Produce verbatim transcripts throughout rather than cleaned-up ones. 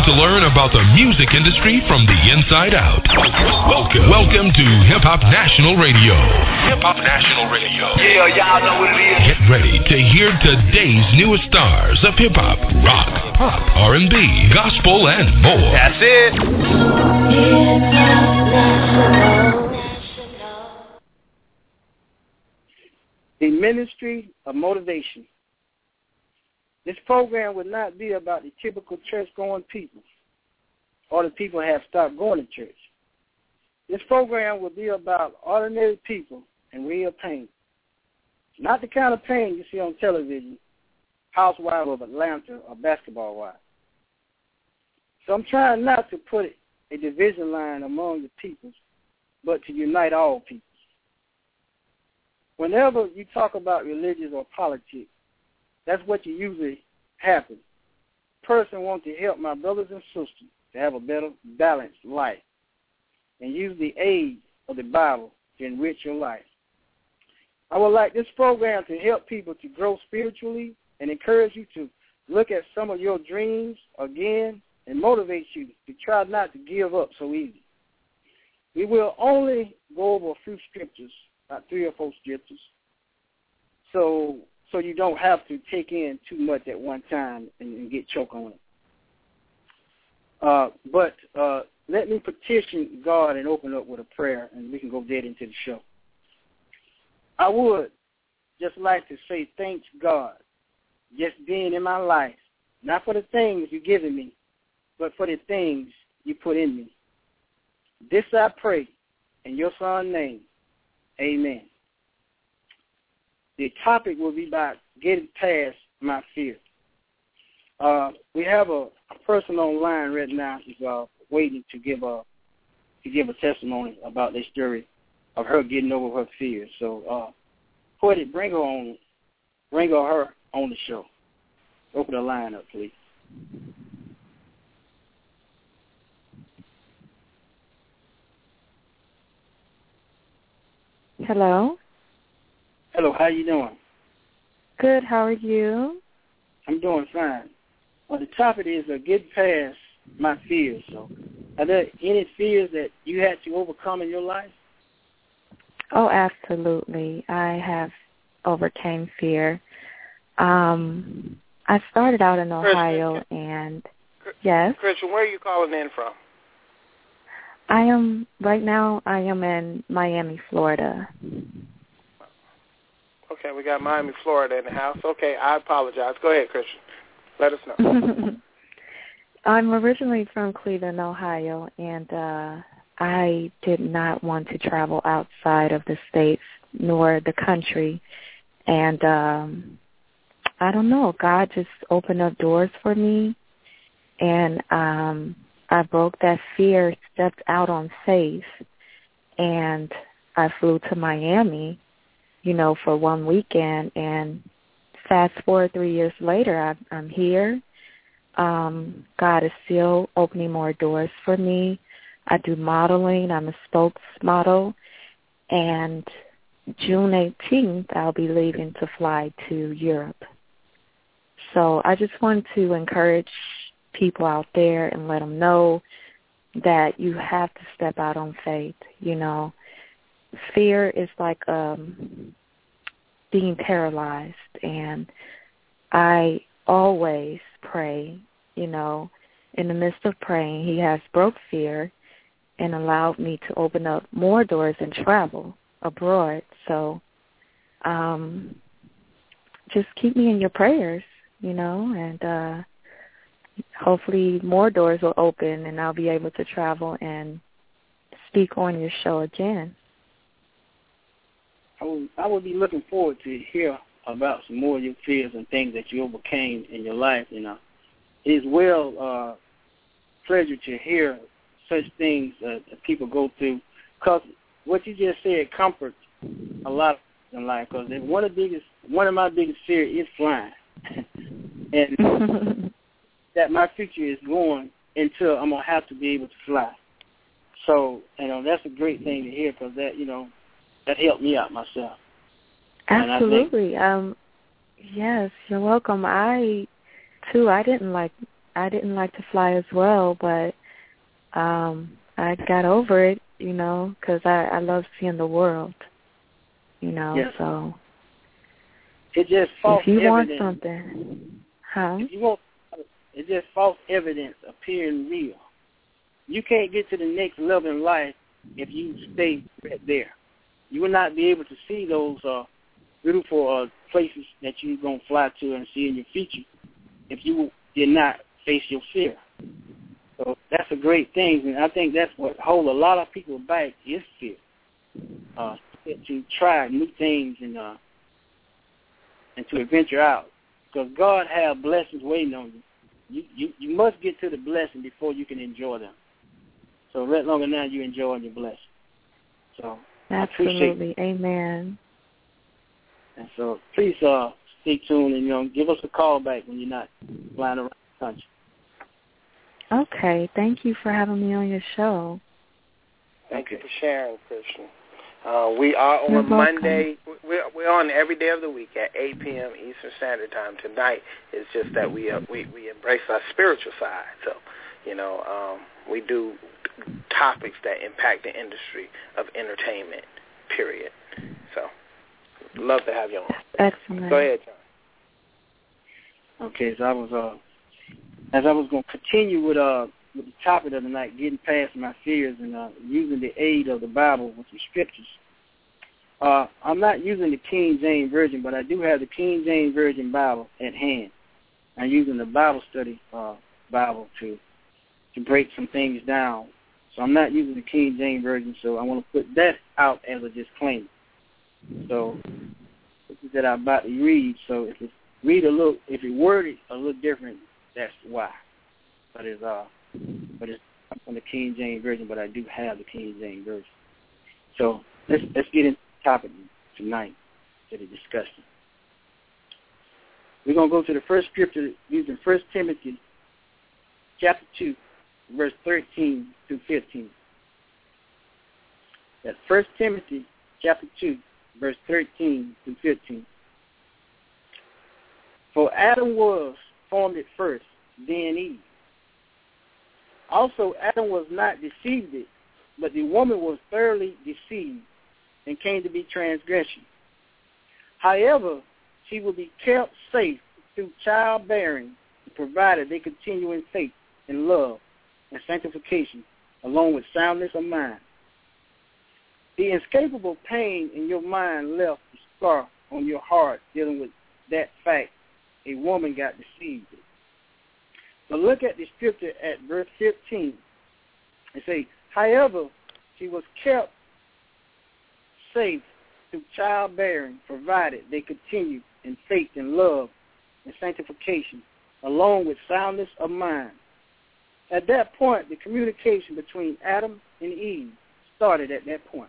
to learn about the music industry from the inside out. Welcome, welcome to Hip Hop National Radio. Hip Hop National Radio. Yeah, y'all know what it is. Get ready to hear today's newest stars of hip hop, rock, pop, R and B, gospel, and more. That's it. The Ministry of Motivation. This program would not be about the typical church-going people or the people who have stopped going to church. This program will be about ordinary people and real pain. Not the kind of pain you see on television, Housewives of Atlanta or Basketball Wives. So I'm trying not to put a division line among the peoples, but to unite all people. Whenever you talk about religion or politics, that's what you usually happen. Person wants to help my brothers and sisters to have a better balanced life and use the aid of the Bible to enrich your life. I would like this program to help people to grow spiritually and encourage you to look at some of your dreams again and motivate you to try not to give up so easy. We will only go over a few scriptures, about three or four scriptures, so so you don't have to take in too much at one time and, and get choked on it. Uh, but uh, let me petition God and open up with a prayer, and we can go dead into the show. I would just like to say thanks, God, just being in my life, not for the things you've given me, but for the things you put in me. This I pray in your son's name. Amen. The topic will be about getting past my fear. Uh, we have a, a person online right now who's uh, waiting to give a to give a testimony about this story of her getting over her fears. So, uh, Porty, bring her on, bring her, her on the show. Open the line up, please. Hello. Hello, how you doing? Good, how are you? I'm doing fine. Well, the topic is uh, get past my fears. So, are there any fears that you had to overcome in your life? Oh, absolutely. I have overcame fear. Um, I started out in Ohio, Christian, and yes. Christian, where are you calling in from? I am right now. I am in Miami, Florida. Okay, we got Miami, Florida in the house. Okay, I apologize. Go ahead, Christian. Let us know. I'm originally from Cleveland, Ohio, and uh, I did not want to travel outside of the states nor the country. And um, I don't know, God just opened up doors for me, and um, I broke that fear, stepped out on faith, and I flew to Miami, you know, for one weekend, and fast forward three years later, I've, I'm here. Um, God is still opening more doors for me. I do modeling. I'm a spokesmodel, and June eighteenth, I'll be leaving to fly to Europe. So I just want to encourage people out there and let them know that you have to step out on faith. You know, fear is like um, being paralyzed, and I always pray, you know, in the midst of praying, he has broke fear and allowed me to open up more doors and travel abroad. So um, just keep me in your prayers, you know, and uh, hopefully more doors will open and I'll be able to travel and speak on your show again. I would, I would be looking forward to hear about some more of your fears and things that you overcame in your life. You know, it is well uh, pleasure to hear such things uh, that people go through, because what you just said comforts a lot in life. Because one of the biggest, one of my biggest fears is flying, and that my future is going until I'm gonna have to be able to fly. So, you know, that's a great thing to hear, because that, you know, that helped me out myself. Absolutely. Think, um, yes, you're welcome. I, too, I didn't like I didn't like to fly as well, but um, I got over it, you know, because I, I love seeing the world, you know, yes. so. It's just false if you evidence. want something, huh? If you want, it's just false evidence appearing real. You can't get to the next level in life if you stay right there. You will not be able to see those uh, beautiful uh, places that you're going to fly to and see in your future if you did not face your fear. So that's a great thing, and I think that's what holds a lot of people back is fear. Uh, to try new things and uh, and to adventure out, because God has blessings waiting on you. You, you. you must get to the blessing before you can enjoy them. So right longer now you enjoy your blessing. So absolutely, amen. And so please uh, stay tuned and you know give us a call back when you're not flying around the country. Okay, thank you for having me on your show. Thank okay. you for sharing, Christian. Uh, we are on You're Monday. We're, we're on every day of the week at eight p.m. Eastern Standard Time. Tonight it's just that we uh, we we embrace our spiritual side. So, you know, um, we do topics that impact the industry of entertainment. Period. So, love to have you on. Excellent. Go ahead, John. Okay, so I was uh, as I was going to continue with uh. with the topic of the night, getting past my fears and uh, using the aid of the Bible with the scriptures. Uh, I'm not using the King James Version, but I do have the King James Version Bible at hand. I'm using the Bible study uh, Bible to to break some things down. So I'm not using the King James Version, so I want to put that out as a disclaimer. So this is that I'm about to read. So if it read a little, if it worded a little different, that's why. But it's uh. But it's from the King James Version, but I do have the King James Version. So let's let's get into the topic tonight to the discussion. We're going to go to the first scripture using First Timothy chapter two, verse thirteen through fifteen. That's First Timothy chapter two, verse thirteen through fifteen. For Adam was formed at first, then Eve. Also, Adam was not deceived, but the woman was thoroughly deceived and came to be transgression. However, she will be kept safe through childbearing, provided they continue in faith and love and sanctification, along with soundness of mind. The inescapable pain in your mind left a scar on your heart dealing with that fact. A woman got deceived. But look at the scripture at verse fifteen. It says, however, she was kept safe through childbearing, provided they continued in faith and love and sanctification, along with soundness of mind. At that point, the communication between Adam and Eve started at that point.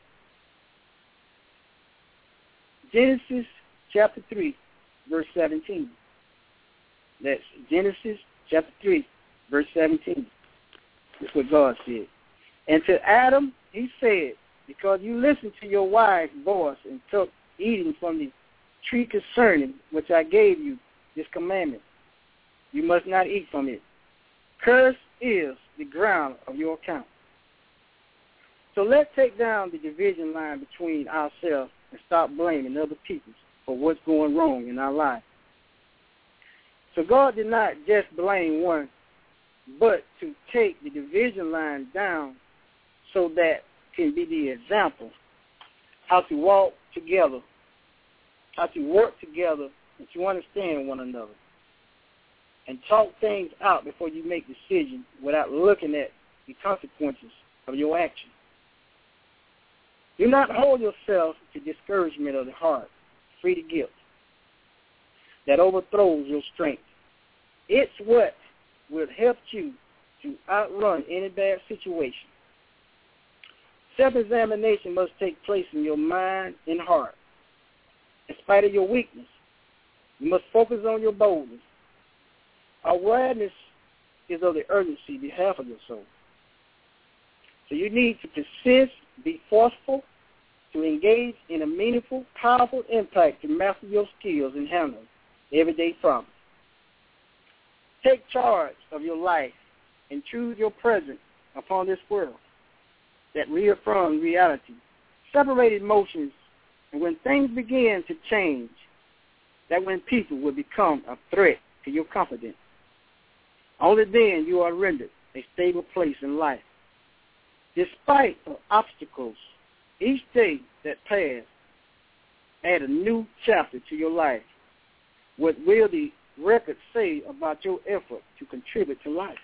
Genesis chapter three, verse seventeen. That's Genesis chapter three, verse seventeen. That's what God said. And to Adam, he said, because you listened to your wife's voice and took eating from the tree concerning which I gave you this commandment, you must not eat from it. Cursed is the ground of your account. So let's take down the division line between ourselves and stop blaming other people for what's going wrong in our life. So God did not just blame one, but to take the division line down so that can be the example how to walk together, how to work together, and to understand one another, and talk things out before you make decisions without looking at the consequences of your action. Do not hold yourself to discouragement of the heart, free to guilt, that overthrows your strength. It's what will help you to outrun any bad situation. Self-examination must take place in your mind and heart. In spite of your weakness, you must focus on your boldness. Awareness is of the urgency behalf of your soul. So you need to persist, be forceful, to engage in a meaningful, powerful impact to master your skills and handle everyday problems. Take charge of your life and choose your presence upon this world that reaffirms reality. Separate emotions, and when things begin to change, that when people will become a threat to your confidence. Only then you are rendered a stable place in life. Despite of obstacles, each day that passes, add a new chapter to your life. What will the record say about your effort to contribute to life?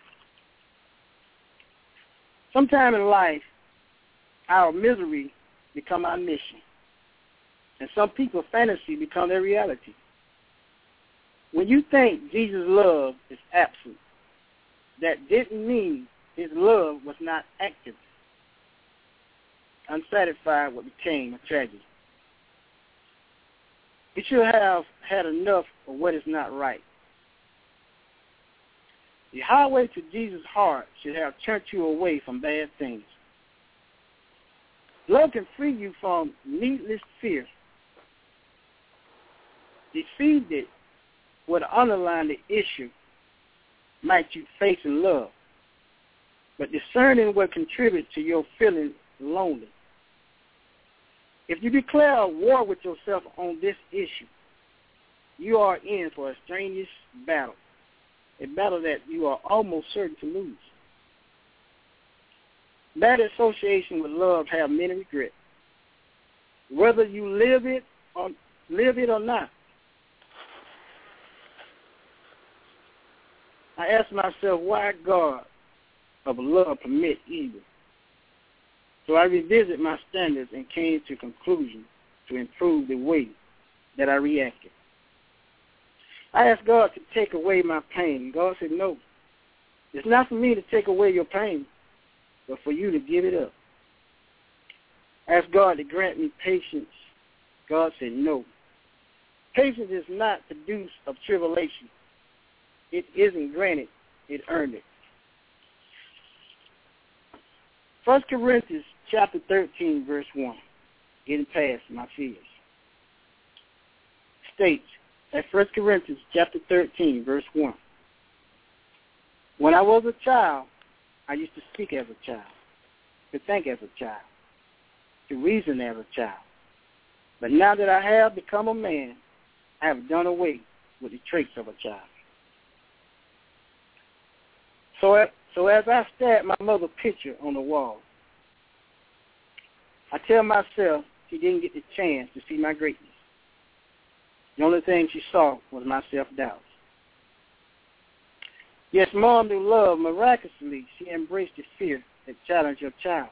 Sometime in life, our misery become our mission, and some people's fantasy become their reality. When you think Jesus' love is absent, that didn't mean his love was not active. Unsatisfied what became a tragedy. You should have had enough of what is not right. The highway to Jesus' heart should have turned you away from bad things. Love can free you from needless fear. Deceived it would underline the issue might you face in love, but discerning what contributes to your feeling lonely. If you declare a war with yourself on this issue, you are in for a strenuous battle, a battle that you are almost certain to lose. Bad association with love have many regrets, whether you live it or live it or not. I ask myself, why God of love permit evil? So I revisit my standards and came to conclusion to improve the way that I reacted. I asked God to take away my pain. God said, no. It's not for me to take away your pain, but for you to give it up. I asked God to grant me patience. God said, no. Patience is not produced of tribulation. It isn't granted, it earned it. First Corinthians chapter thirteen, verse one, getting past my fears, states at First Corinthians chapter thirteen, verse one, when I was a child, I used to speak as a child, to think as a child, to reason as a child. But now that I have become a man, I have done away with the traits of a child. So, so as I stare at my mother's picture on the wall, I tell myself she didn't get the chance to see my greatness. The only thing she saw was my self-doubt. Yes, Mom, through love, miraculously, she embraced the fear that challenged your child.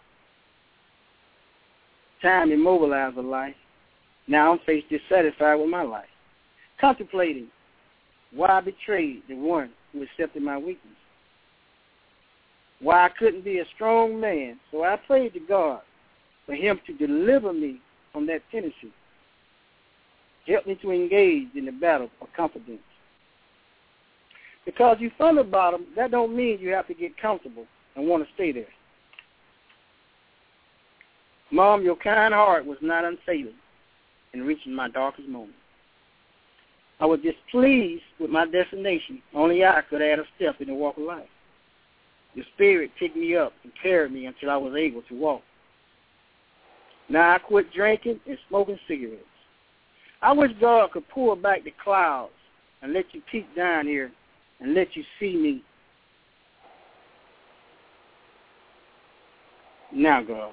Time immobilized her life. Now I'm faced dissatisfied with my life, contemplating why I betrayed the one who accepted my weakness. Why I couldn't be a strong man, so I prayed to God for him to deliver me from that tendency. Help me to engage in the battle of confidence. Because you from the bottom, that don't mean you have to get comfortable and want to stay there. Mom, your kind heart was not unfailing in reaching my darkest moment. I was displeased with my destination. Only I could add a step in the walk of life. Your spirit picked me up and carried me until I was able to walk. Now I quit drinking and smoking cigarettes. I wish God could pull back the clouds and let you peek down here and let you see me. Now, God.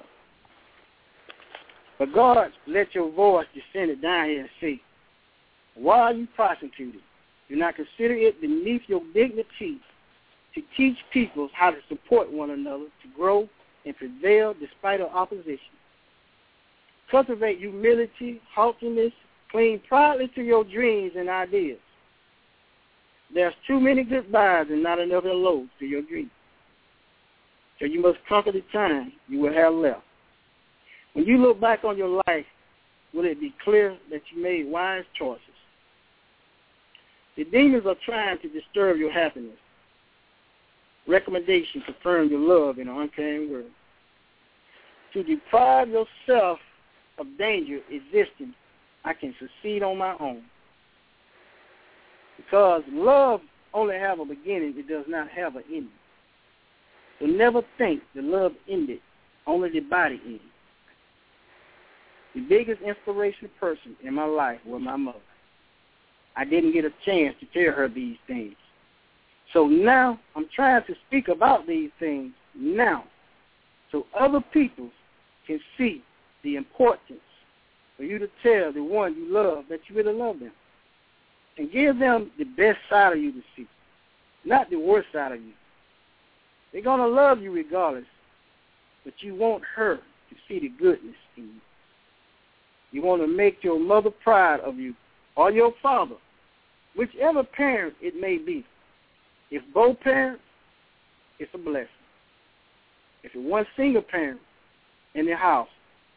But God, let your voice descend down here and say, why are you prosecuted? Do not consider it beneath your dignity to teach people how to support one another, to grow and prevail despite of opposition. Cultivate humility, haughtiness, cling proudly to your dreams and ideas. There's too many goodbyes and not enough hellos to your dreams. So you must conquer the time you will have left. When you look back on your life, will it be clear that you made wise choices? The demons are trying to disturb your happiness. Recommendation confirm your love in an uncaring world. To deprive yourself of danger existing, I can succeed on my own. Because love only have a beginning, it does not have an ending. So never think the love ended, only the body ended. The biggest inspirational person in my life was my mother. I didn't get a chance to tell her these things. So now I'm trying to speak about these things now so other people can see the importance for you to tell the one you love that you really love them. And give them the best side of you to see, not the worst side of you. They're going to love you regardless, but you want her to see the goodness in you. You want to make your mother proud of you or your father, whichever parent it may be. If both parents, it's a blessing. If it's one single parent in the house,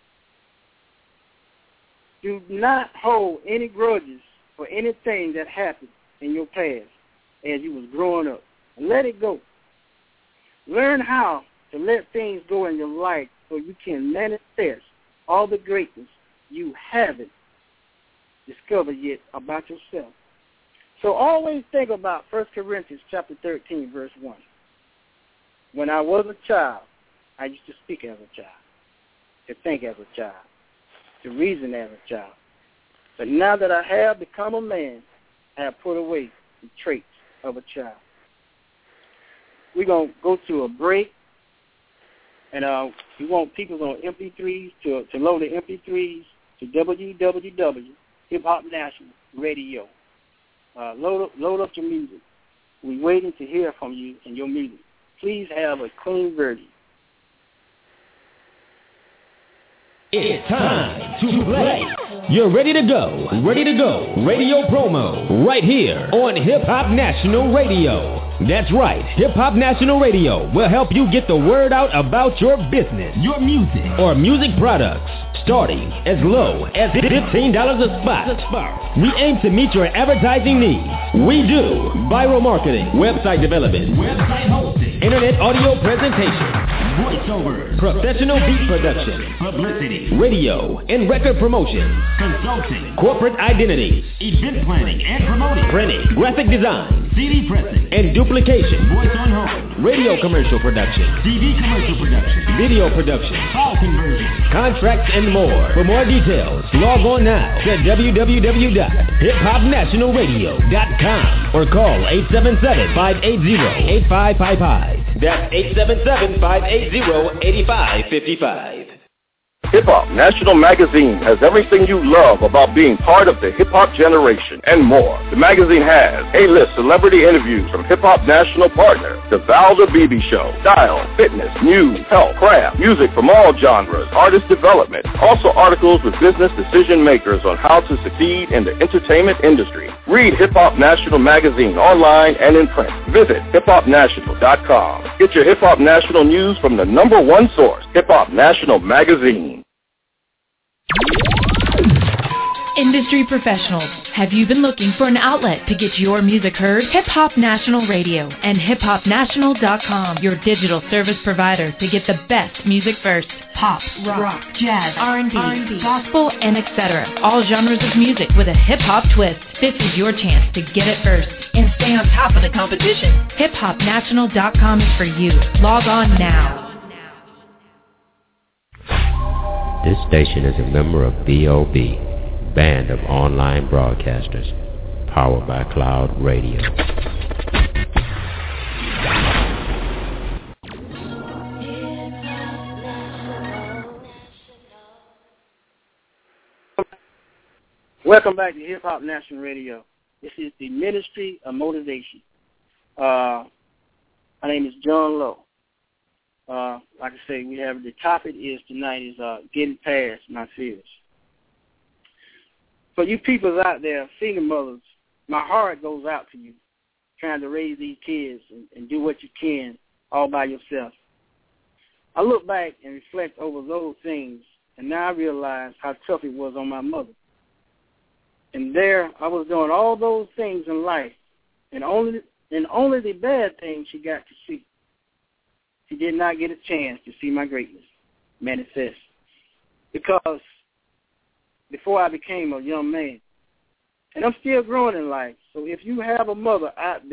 do not hold any grudges for anything that happened in your past as you was growing up. Let it go. Learn how to let things go in your life so you can manifest all the greatness you haven't discovered yet about yourself. So always think about First Corinthians chapter thirteen, verse one. When I was a child, I used to speak as a child, to think as a child, to reason as a child. But now that I have become a man, I have put away the traits of a child. We're going to go to a break, and uh, we want people on M P threes to, to load the M P threes to w w w dot hip hop national radio. Uh, load, up, load up your music. We're waiting to hear from you and your music. Please have a clean version. It's time to play. You're ready to go. Ready to go. Radio promo right here on Hip Hop National Radio. That's right. Hip Hop National Radio will help you get the word out about your business, your music, or music products, starting as low as fifteen dollars a spot. We aim to meet your advertising needs. We do viral marketing, website development, website hosting, internet audio presentation, voiceovers, professional beat production, publicity, radio and record promotion, consulting, corporate identities, event planning and promoting, printing, graphic design, C D pressing, and duplication, voice on hold, radio commercial production, T V commercial production, video production, file conversion, contracts, and more. For more details, log on now to w w w dot hip hop national radio dot com or call eight seven seven, five eight zero, eight five five five. That's eight seven seven, five eight zero, eight five five five. Hip Hop National Magazine has everything you love about being part of the hip-hop generation and more. The magazine has A-list celebrity interviews from Hip Hop National partner, The Val the B B Show, style, fitness, news, health, craft, music from all genres, artist development. Also articles with business decision makers on how to succeed in the entertainment industry. Read Hip Hop National Magazine online and in print. Visit hip hop national dot com. Get your Hip Hop National news from the number one source, Hip Hop National Magazine. Industry professionals, have you been looking for an outlet to get your music heard? Hip Hop National Radio and hip hop national dot com, your digital service provider to get the best music first. Pop, rock, rock jazz, R and B, gospel, and et cetera. All genres of music with a hip-hop twist. This is your chance to get it first and stay on top of the competition. hip hop national dot com is for you. Log on now. This station is a member of B O B, Band of Online Broadcasters, powered by Cloud Radio. Welcome back to Hip Hop National Radio. This is the Ministry of Motivation. Uh, my name is John Lowe. Uh, like I say, we have the topic is tonight is uh, getting past my fears. For you people out there, single mothers, my heart goes out to you, trying to raise these kids and, and do what you can all by yourself. I look back and reflect over those things, and now I realize how tough it was on my mother. And there I was doing all those things in life, and only and only the bad things she got to see. She did not get a chance to see my greatness manifest. Because before I became a young man, and I'm still growing in life, so if you have a mother out there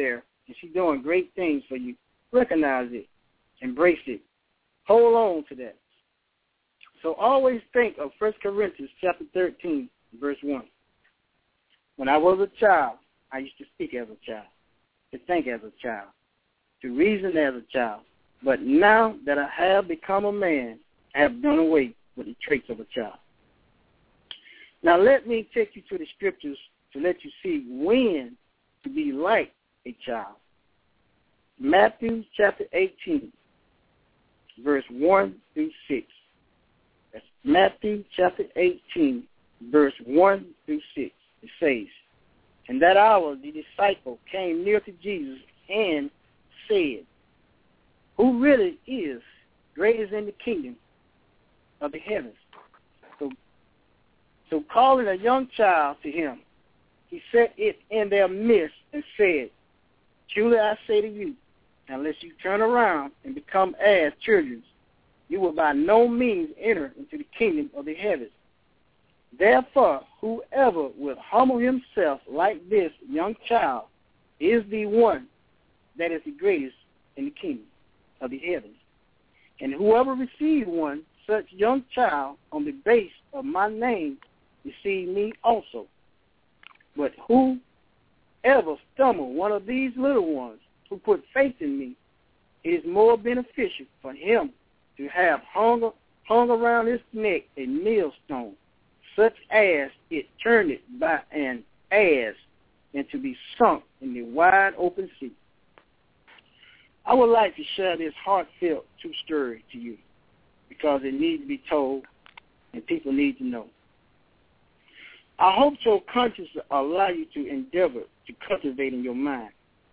and she's doing great things for you. Recognize it. Embrace it. Hold on to that. So always think of First Corinthians chapter thirteen, verse one. When I was a child, I used to speak as a child, to think as a child, to reason as a child. But now that I have become a man, I have done away with the traits of a child. Now let me take you to the scriptures to let you see when to be like a child. Matthew chapter eighteen, verse one through six. That's Matthew chapter eighteen, verse one through six. It says, "In that hour the disciple came near to Jesus and said, 'Who really is greatest in the kingdom of the heavens?' So, so calling a young child to him, he set it in their midst and said, 'Truly I say to you, unless you turn around and become as children, you will by no means enter into the kingdom of the heavens. Therefore, whoever will humble himself like this young child is the one that is the greatest in the kingdom of the heavens. And whoever receives one such young child on the base of my name receive me also. But whoever stumble one of these little ones who put faith in me, it is more beneficial for him to have hung, hung around his neck a millstone, such as it turned it by an ass, and to be sunk in the wide open sea.'" I would like to share this heartfelt true story to you because it needs to be told and people need to know. I hope your conscience will allow you to endeavor to cultivate in your mind.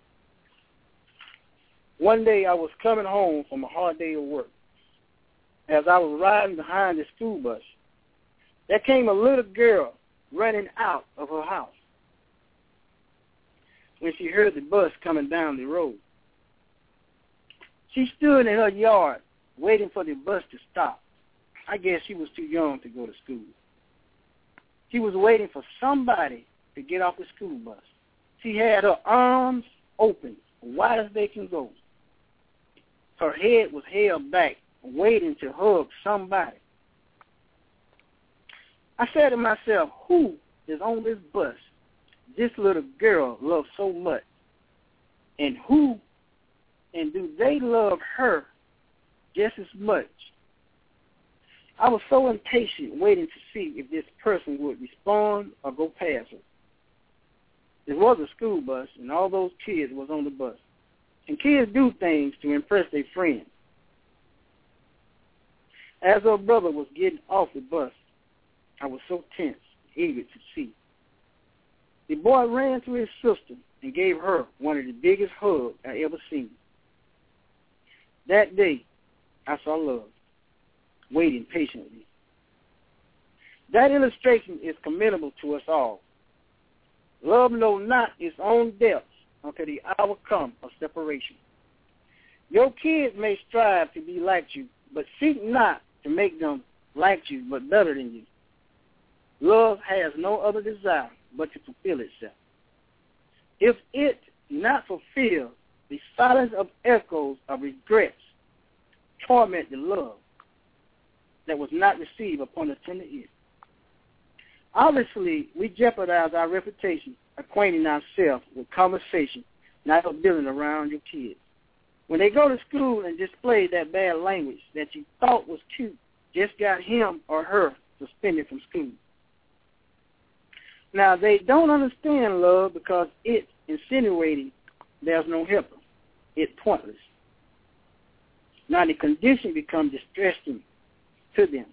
One day I was coming home from a hard day of work. As I was riding behind the school bus, there came a little girl running out of her house when she heard the bus coming down the road. She stood in her yard waiting for the bus to stop. I guess she was too young to go to school. She was waiting for somebody to get off the school bus. She had her arms open, wide as they can go. Her head was held back, waiting to hug somebody. I said to myself, who is on this bus this little girl loves so much? And who, and do they love her just as much? I was so impatient waiting to see if this person would respond or go past her. It was a school bus, and all those kids was on the bus. And kids do things to impress their friends. As her brother was getting off the bus, I was so tense, eager to see. The boy ran to his sister and gave her one of the biggest hugs I ever seen. That day, I saw love, waiting patiently. That illustration is commendable to us all. Love knows not its own depths until the hour comes of separation. Your kids may strive to be like you, but seek not to make them like you, but better than you. Love has no other desire but to fulfill itself. If it not fulfill, the silence of echoes of regrets torment the love that was not received upon the tender ear. Obviously, we jeopardize our reputation acquainting ourselves with conversation not building around your kids. When they go to school and display that bad language that you thought was cute, just got him or her suspended from school. Now, they don't understand love because it's insinuating there's no helper. It's pointless. Now, the condition becomes distressing to them.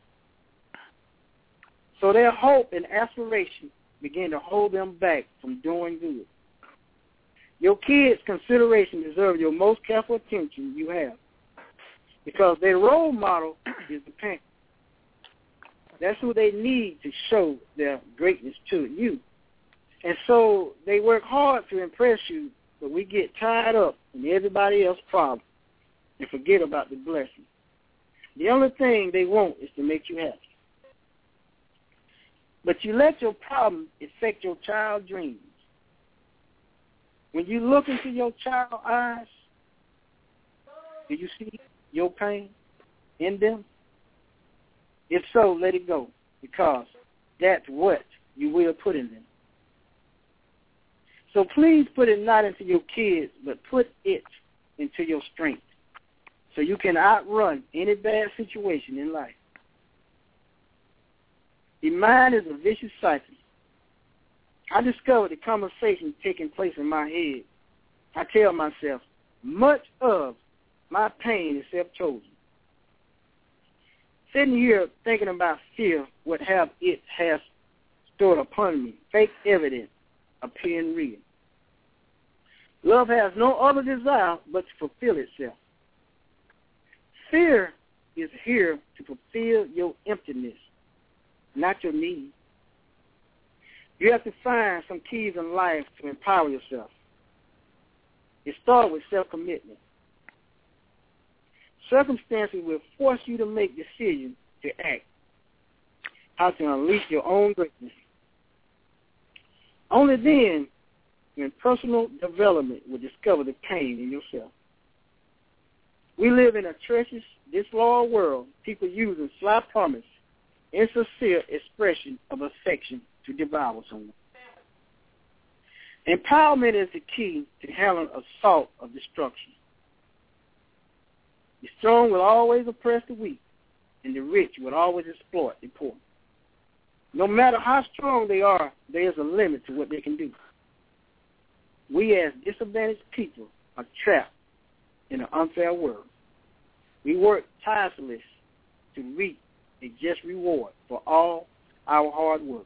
So their hope and aspiration begin to hold them back from doing good. Your kids' consideration deserve your most careful attention you have because their role model is the parent. That's who they need to show their greatness to you. And so they work hard to impress you, but we get tied up in everybody else's problem and forget about the blessing. The only thing they want is to make you happy. But you let your problem affect your child's dreams. When you look into your child's eyes, do you see your pain in them? If so, let it go, because that's what you will put in them. So please put it not into your kids, but put it into your strength, so you can outrun any bad situation in life. The mind is a vicious cycle. I discovered the conversation taking place in my head. I tell myself, much of my pain is self-chosen. Sitting here thinking about fear would have it has stored upon me, fake evidence appearing real. Love has no other desire but to fulfill itself. Fear is here to fulfill your emptiness, not your need. You have to find some keys in life to empower yourself. It starts with self-commitment. Circumstances will force you to make decisions to act, how to unleash your own greatness. Only then, when personal development will discover the pain in yourself. We live in a treacherous, disloyal world, people using sly promise, insincere expression of affection to devour someone. Empowerment is the key to handling assault of destruction. The strong will always oppress the weak, and the rich will always exploit the poor. No matter how strong they are, there is a limit to what they can do. We as disadvantaged people are trapped in an unfair world. We work tirelessly to reap a just reward for all our hard work.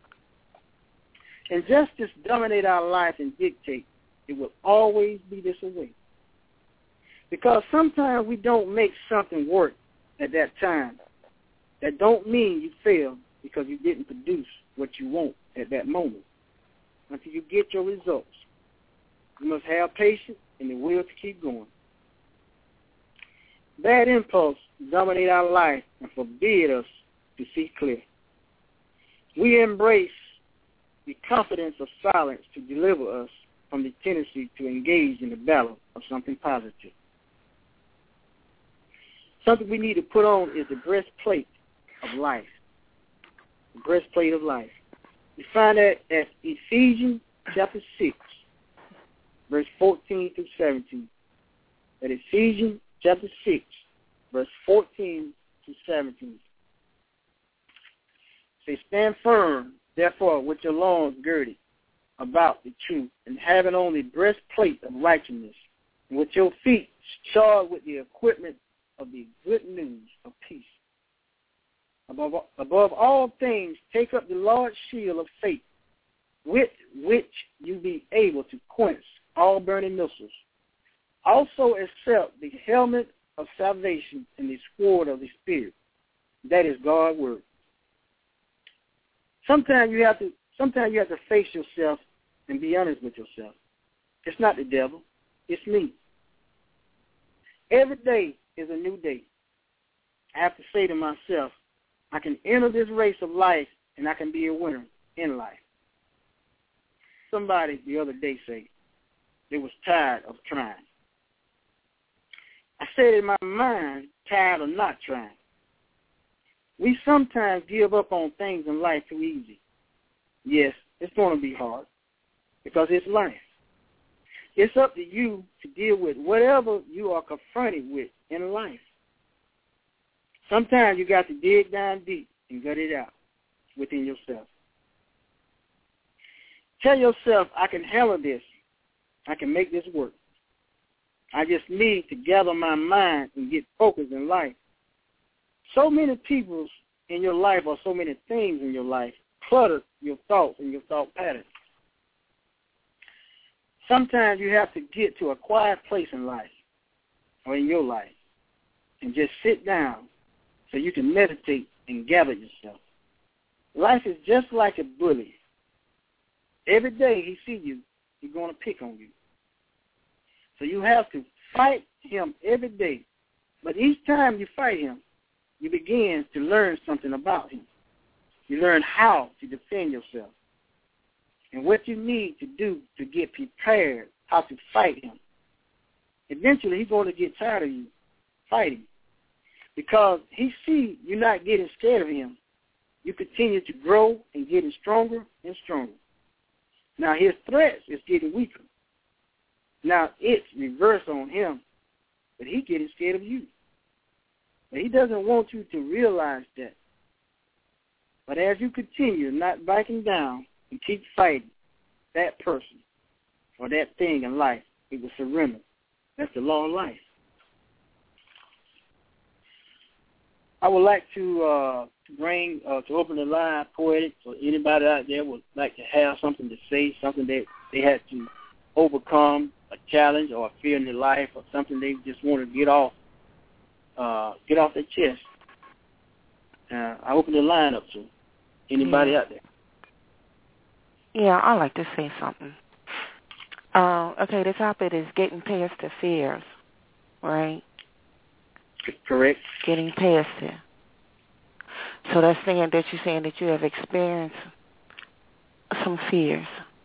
Injustice dominate our life and dictate it will always be this way. Because sometimes we don't make something work at that time. That don't mean you failed because you didn't produce what you want at that moment. Until you get your results, you must have patience and the will to keep going. Bad impulse dominate our life and forbid us to see clear. We embrace the confidence of silence to deliver us from the tendency to engage in the battle of something positive. Something we need to put on is the breastplate of life. The breastplate of life. We find that at Ephesians chapter six, verse fourteen through seventeen. At Ephesians chapter six, verse fourteen to seventeen. Say, stand firm, therefore, with your loins girded about the truth, and having on the breastplate of righteousness, and with your feet shod with the equipment of the good news of peace. Above, above all things, take up the Lord's shield of faith, with which you be able to quench all burning missiles. Also accept the helmet of salvation and the sword of the Spirit. That is God's word. Sometimes you have to sometimes you have to face yourself and be honest with yourself. It's not the devil, it's me. Every day is a new day. I have to say to myself, I can enter this race of life and I can be a winner in life. Somebody the other day said they was tired of trying. I said in my mind, tired of not trying. We sometimes give up on things in life too easy. Yes, it's going to be hard because it's life. It's up to you to deal with whatever you are confronted with in life. Sometimes you got to dig down deep and gut it out within yourself. Tell yourself, I can handle this. I can make this work. I just need to gather my mind and get focused in life. So many people in your life or so many things in your life clutter your thoughts and your thought patterns. Sometimes you have to get to a quiet place in life or in your life and just sit down so you can meditate and gather yourself. Life is just like a bully. Every day he sees you, he's going to pick on you. So you have to fight him every day. But each time you fight him, you begin to learn something about him. You learn how to defend yourself. and what you need to do to get prepared how to fight him. Eventually, he's going to get tired of you fighting because he sees you're not getting scared of him. You continue to grow and getting stronger and stronger. Now, his threats is getting weaker. Now, it's reversed on him, but he's getting scared of you. But he doesn't want you to realize that. But as you continue not backing down and keep fighting, that person or that thing in life, it will surrender. That's the law of life. I would like to uh, to bring, uh, to open the line, Poetic, for anybody out there would like to have something to say, something that they had to overcome, a challenge or a fear in their life, or something they just want to get off, uh, get off their chest. Uh, I open the line up to anybody yeah. out there. Yeah, I like to say something. Uh, okay, the topic is getting past the fears, right? Correct. Getting past it. So that's saying that you're saying that you have experienced some fears.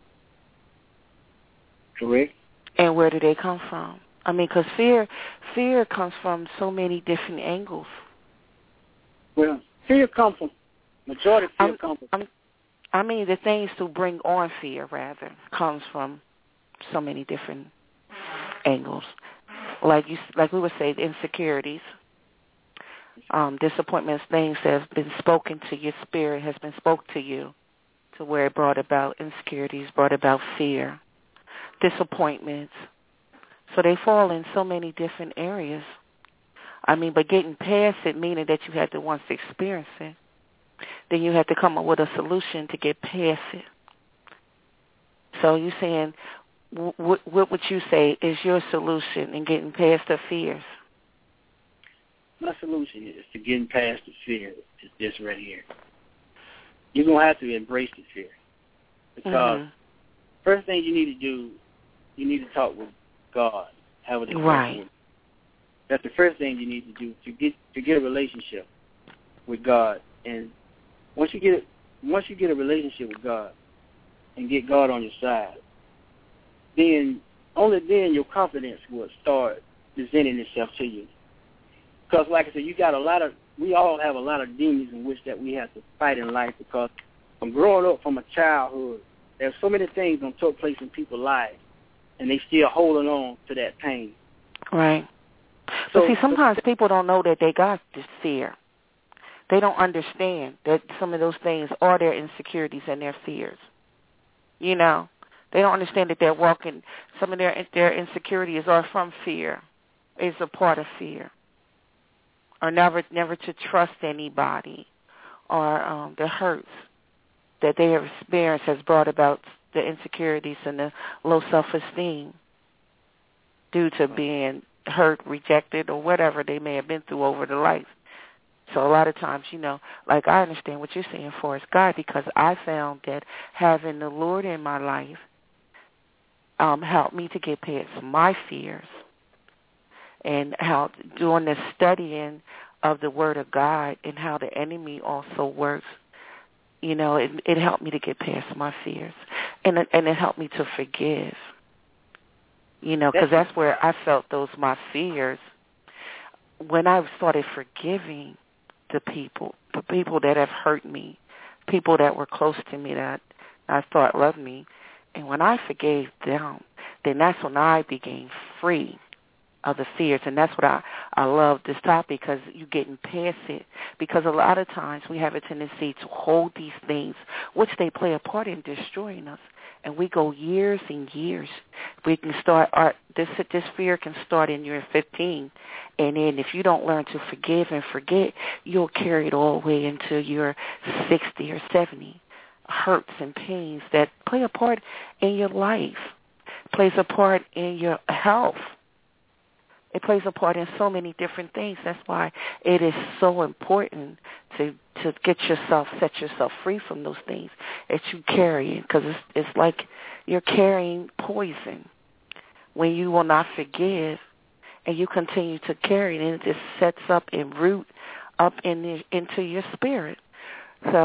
Correct. And where do they come from? I mean, because fear, fear comes from so many different angles. Well, fear comes from, majority of fear I'm, comes from. I'm, I mean, the things to bring on fear, rather, comes from so many different angles. Like you, like we would say, insecurities, um, disappointments, things that have been spoken to your spirit, has been spoke to you, to where it brought about insecurities, brought about fear, disappointments. So they fall in so many different areas. I mean, but getting past it, meaning that you had to once experience it, then you had to come up with a solution to get past it. So you're saying, what, what would you say is your solution in getting past the fears? My solution is to getting past the fear is this right here. You're going to have to embrace the fear. Because mm-hmm. first thing you need to do, you need to talk with God. Have a discussion right. with him. That's the first thing you need to do to get to get a relationship with God. And once you get it, once you get a relationship with God and get God on your side, then only then your confidence will start presenting itself to you. Because, like I said, you got a lot of, we all have a lot of demons in which that we have to fight in life. Because from growing up from a childhood, there's so many things that took place in people's lives, and they still holding on to that pain. Right. So, but see, sometimes people don't know that they got this fear. They don't understand that some of those things are their insecurities and their fears. You know, they don't understand that they're walking, some of their their insecurities are from fear. It's a part of fear. Or never never to trust anybody, or um, the hurts that they have experienced has brought about the insecurities and the low self-esteem due to being hurt, rejected, or whatever they may have been through over their life. So a lot of times, you know, like I understand what you're saying for us, God, because I found that having the Lord in my life um, helped me to get past my fears, and how doing the studying of the Word of God and how the enemy also works, you know, it, it helped me to get past my fears, and it, and it helped me to forgive, you know, because that's where I felt those, my fears, when I started forgiving the people, the people that have hurt me, people that were close to me that I thought loved me, and when I forgave them, then that's when I became free of the fears. And that's what I, I love this topic, because you're getting past it. Because a lot of times we have a tendency to hold these things, which they play a part in destroying us. And we go years and years. We can start, our, this this fear can start in year fifteen. And then if you don't learn to forgive and forget, you'll carry it all the way into your sixty or seventy. Hurts and pains that play a part in your life, plays a part in your health. It plays a part in so many different things. That's why it is so important to to get yourself, set yourself free from those things that you carry, because it's, it's like you're carrying poison when you will not forgive and you continue to carry it, and it just sets up and root up in the, into your spirit. So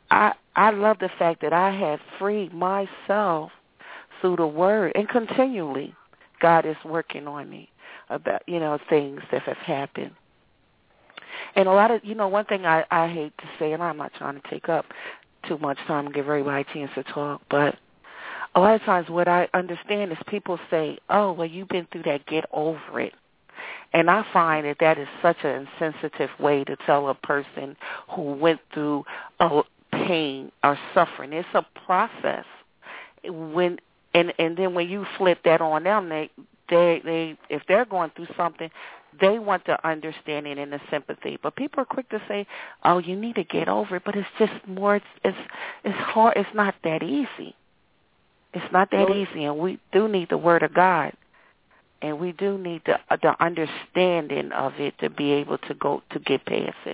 I I love the fact that I have freed myself through the word, and continually God is working on me about, you know, things that have happened. And a lot of, you know, one thing I, I hate to say, and I'm not trying to take up too much time and give everybody a chance to talk, but a lot of times what I understand is people say, oh, well, you've been through that, get over it. And I find that that is such an insensitive way to tell a person who went through a pain or suffering. It's a process. When and and then when you flip that on them, they they they if they're going through something, they want the understanding and the sympathy. But people are quick to say, "Oh, you need to get over it," but it's just more. It's it's, it's hard. It's not that easy. It's not that easy, and we do need the Word of God. And we do need the, the understanding of it to be able to go to get past it.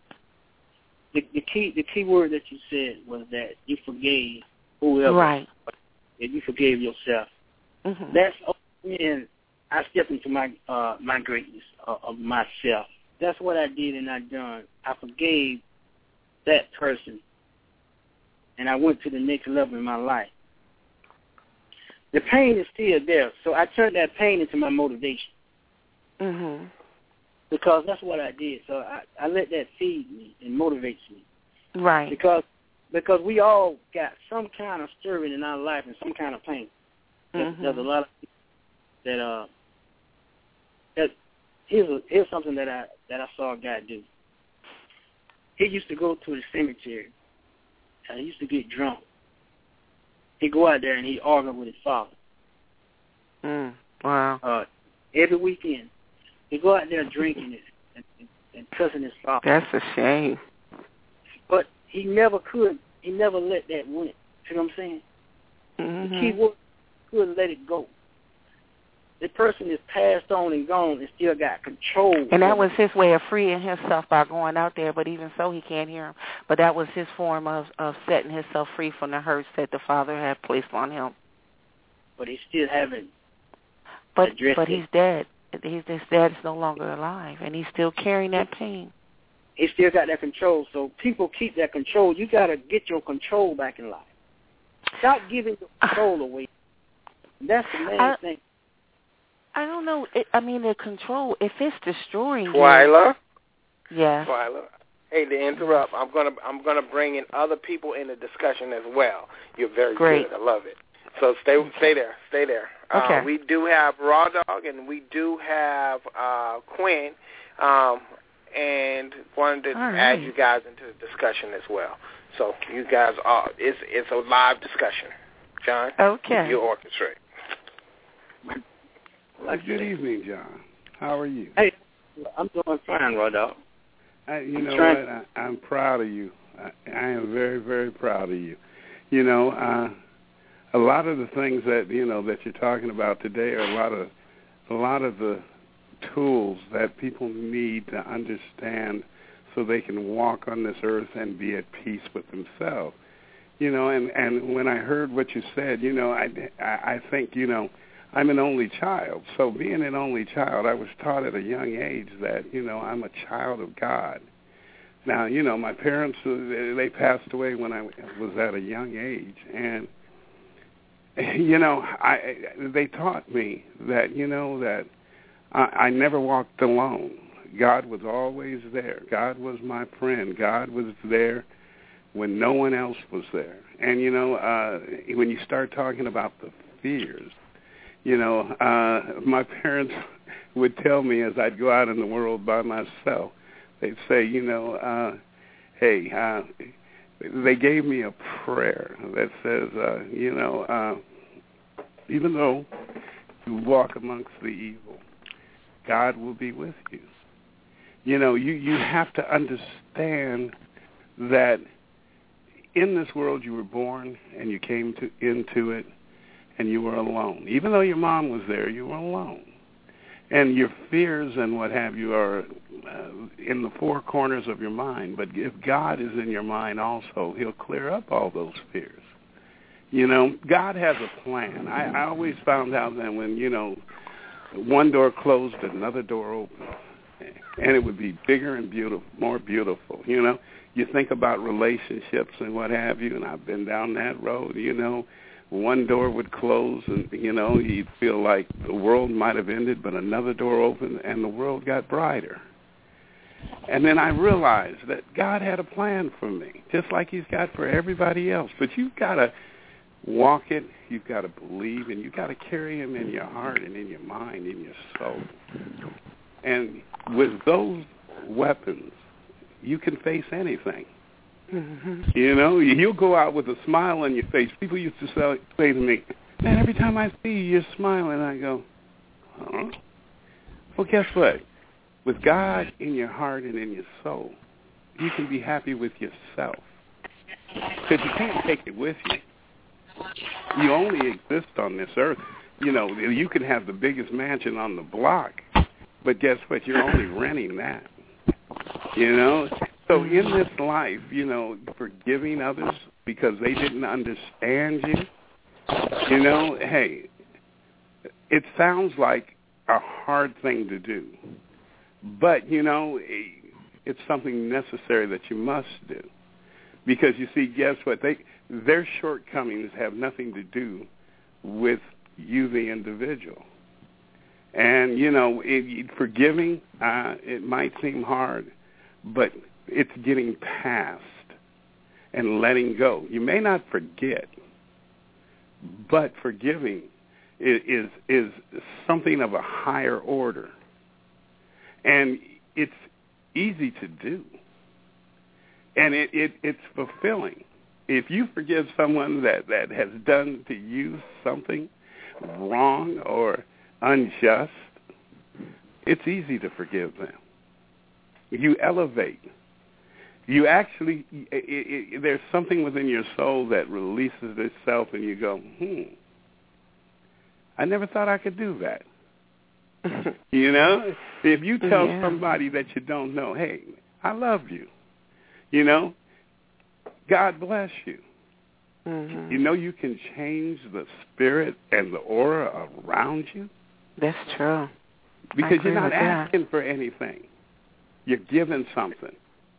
The, the key, the key word that you said was that you forgave whoever, right? And you forgave yourself. Mm-hmm. That's when I stepped into my uh, my greatness of, of myself. That's what I did, and I done. I forgave that person, and I went to the next level in my life. The pain is still there, so I turned that pain into my motivation. Mm-hmm. Because that's what I did. So I, I let that feed me and motivates me. Right. Because because we all got some kind of stirring in our life and some kind of pain. Mm-hmm. There's, there's a lot of people that uh that here's a, here's something that I that I saw a guy do. He used to go to the cemetery. And he used to get drunk. He'd go out there and he'd argue with his father. Mm, wow. Uh, every weekend. He'd go out there drinking it and, and, and cussing his father. That's a shame. But he never could, he never let that win. See what I'm saying? Mm-hmm. The key word, couldn't let it go. The person is passed on and gone and still got control. And that was his way of freeing himself by going out there, but even so he can't hear him. But that was his form of, of setting himself free from the hurts that the Father had placed on him. But he still haven't But addressed but it. he's dead. He's, his dad is no longer alive, and he's still carrying that pain. He still got that control. So people keep that control. You got to get your control back in life. Stop giving your control away. That's the main I, thing. I don't know. It, I mean, the control, if it's destroying Twyla? you. Yeah. Twyla. Hey, to interrupt, I'm gonna I'm gonna bring in other people in the discussion as well. You're very Great. good. I love it. So stay stay there. Stay there. Okay. Uh, we do have Raw Dog and we do have uh, Quinn, um, and wanted to All right. add you guys into the discussion as well. So you guys are it's it's a live discussion. John, Okay. you orchestrate. Well, good evening, John. How are you? Hey, I'm doing fine, Raw Dog. I, you know trying- what? I, I'm proud of you. I, I am very, very proud of you. You know, uh, a lot of the things that you know that you're talking about today are a lot of a lot of the tools that people need to understand so they can walk on this earth and be at peace with themselves. You know, and, and when I heard what you said, you know, I, I think, you know, I'm an only child. So being an only child, I was taught at a young age that, you know, I'm a child of God. Now, you know, my parents, they passed away when I was at a young age. And, you know, I they taught me that, you know, that I, I never walked alone. God was always there. God was my friend. God was there when no one else was there. And, you know, uh, when you start talking about the fears, you know, uh, my parents would tell me as I'd go out in the world by myself, they'd say, you know, uh, hey, uh, they gave me a prayer that says, uh, you know, uh, even though you walk amongst the evil, God will be with you. You know, you, you have to understand that in this world you were born and you came to into it and you were alone. Even though your mom was there, you were alone. And your fears and what have you are uh, in the four corners of your mind. But if God is in your mind also, he'll clear up all those fears. You know, God has a plan. I, I always found out that when, you know, one door closed, another door opened. and it would be bigger and beautiful, more beautiful, you know. You think about relationships and what have you, and I've been down that road, you know. One door would close, and, you know, you'd feel like the world might have ended, but another door opened, and the world got brighter. And then I realized that God had a plan for me, just like he's got for everybody else. But you've got to walk it, you've got to believe, and you've got to carry him in your heart and in your mind, in your soul. And with those weapons, you can face anything. Mm-hmm. You know, you'll go out with a smile on your face. People used to say, say to me, man, every time I see you, you're smiling. I go, huh? Well, guess what? With God in your heart and in your soul, you can be happy with yourself. Because you can't take it with you. You only exist on this earth. You know, you can have the biggest mansion on the block, but guess what? You're only renting that. You know? So in this life, you know, forgiving others because they didn't understand you, you know, hey, it sounds like a hard thing to do. But, you know, it's something necessary that you must do. Because, you see, guess what? They Their shortcomings have nothing to do with you, the individual. And, you know, it, forgiving, uh, it might seem hard, but it's getting past and letting go. You may not forget, but forgiving is, is, is something of a higher order. And it's easy to do. And it, it, it's fulfilling. If you forgive someone that, that has done to you something wrong or unjust, it's easy to forgive them. You elevate. You actually, it, it, there's something within your soul that releases itself and you go, hmm, I never thought I could do that. You know, if you tell yeah. somebody that you don't know, hey, I love you, you know, God bless you. Mm-hmm. You know, you can change the spirit and the aura around you. That's true. Because you're not asking that. for anything. You're giving something.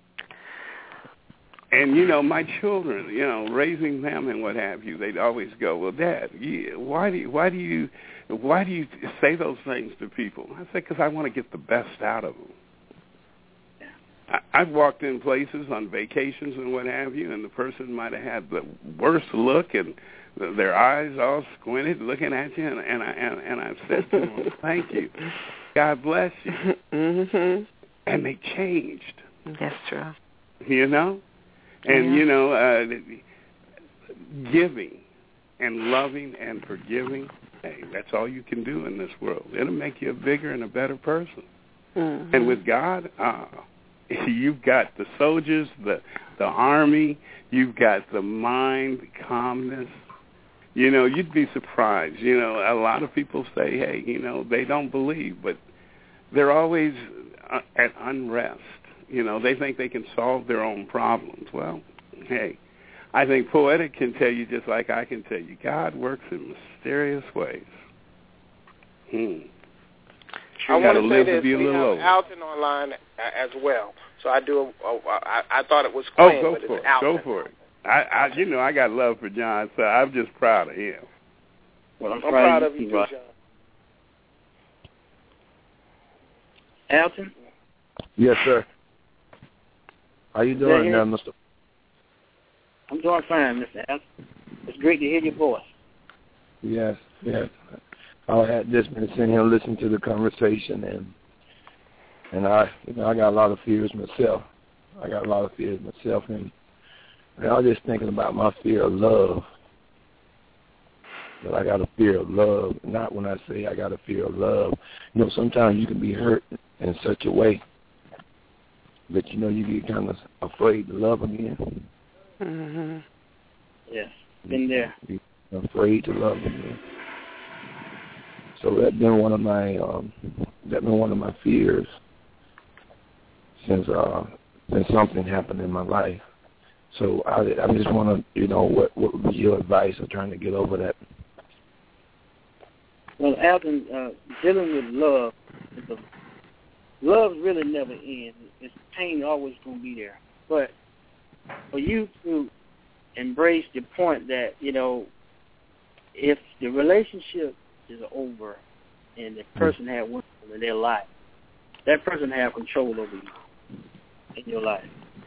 And, you know, my children, you know, raising them and what have you, they'd always go, well, Dad, you, why do you, why do you, why do you say those things to people? I said, because I want to get the best out of them. I, I've walked in places on vacations and what have you, and the person might have had the worst look and their eyes all squinted looking at you, and, and, I, and, and I've said to them, thank you. God bless you. Mm-hmm. And they changed. That's true. You know? And, yeah. you know, uh, giving and loving and forgiving, hey, that's all you can do in this world. It'll make you a bigger and a better person. Mm-hmm. And with God, uh, you've got the soldiers, the the army, you've got the mind, the calmness. You know, you'd be surprised. You know, a lot of people say, hey, you know, they don't believe, but they're always uh, at unrest. You know, they think they can solve their own problems. Well, hey, I think Poetic can tell you just like I can tell you. God works in mysterious ways. Hmm. I want to say this. We have older. Alton online as well. So I do. A, a, I, I thought it was Quinn, oh, go but for it's it. Alton. Go for it. I, I, you know, I got love for John, so I'm just proud of him. Well, I'm, I'm proud, proud of you, too, John. Alton? Yes, sir. How you doing, uh, Mister I'm doing fine, Mister Alton. It's great to hear your voice. Yes, yes. I had just been sitting here listening to the conversation, and and I, you know, I got a lot of fears myself. I got a lot of fears myself, and, and I was just thinking about my fear of love. That I got a fear of love. Not when I say I got a fear of love. You know, sometimes you can be hurt in such a way that, you know, you get kind of afraid to love again. Mm-hmm. Yeah, been there. You're afraid to love again. So that's been one of my um, that's been one of my fears since uh, since something happened in my life. So I, I just want to, you know, what what would be your advice of trying to get over that? Well, Alton, uh, dealing with love is a love really never ends. It's pain always going to be there. But for you to embrace the point that, you know, if the relationship is over and the person had one in their life, that person have control over you in your life.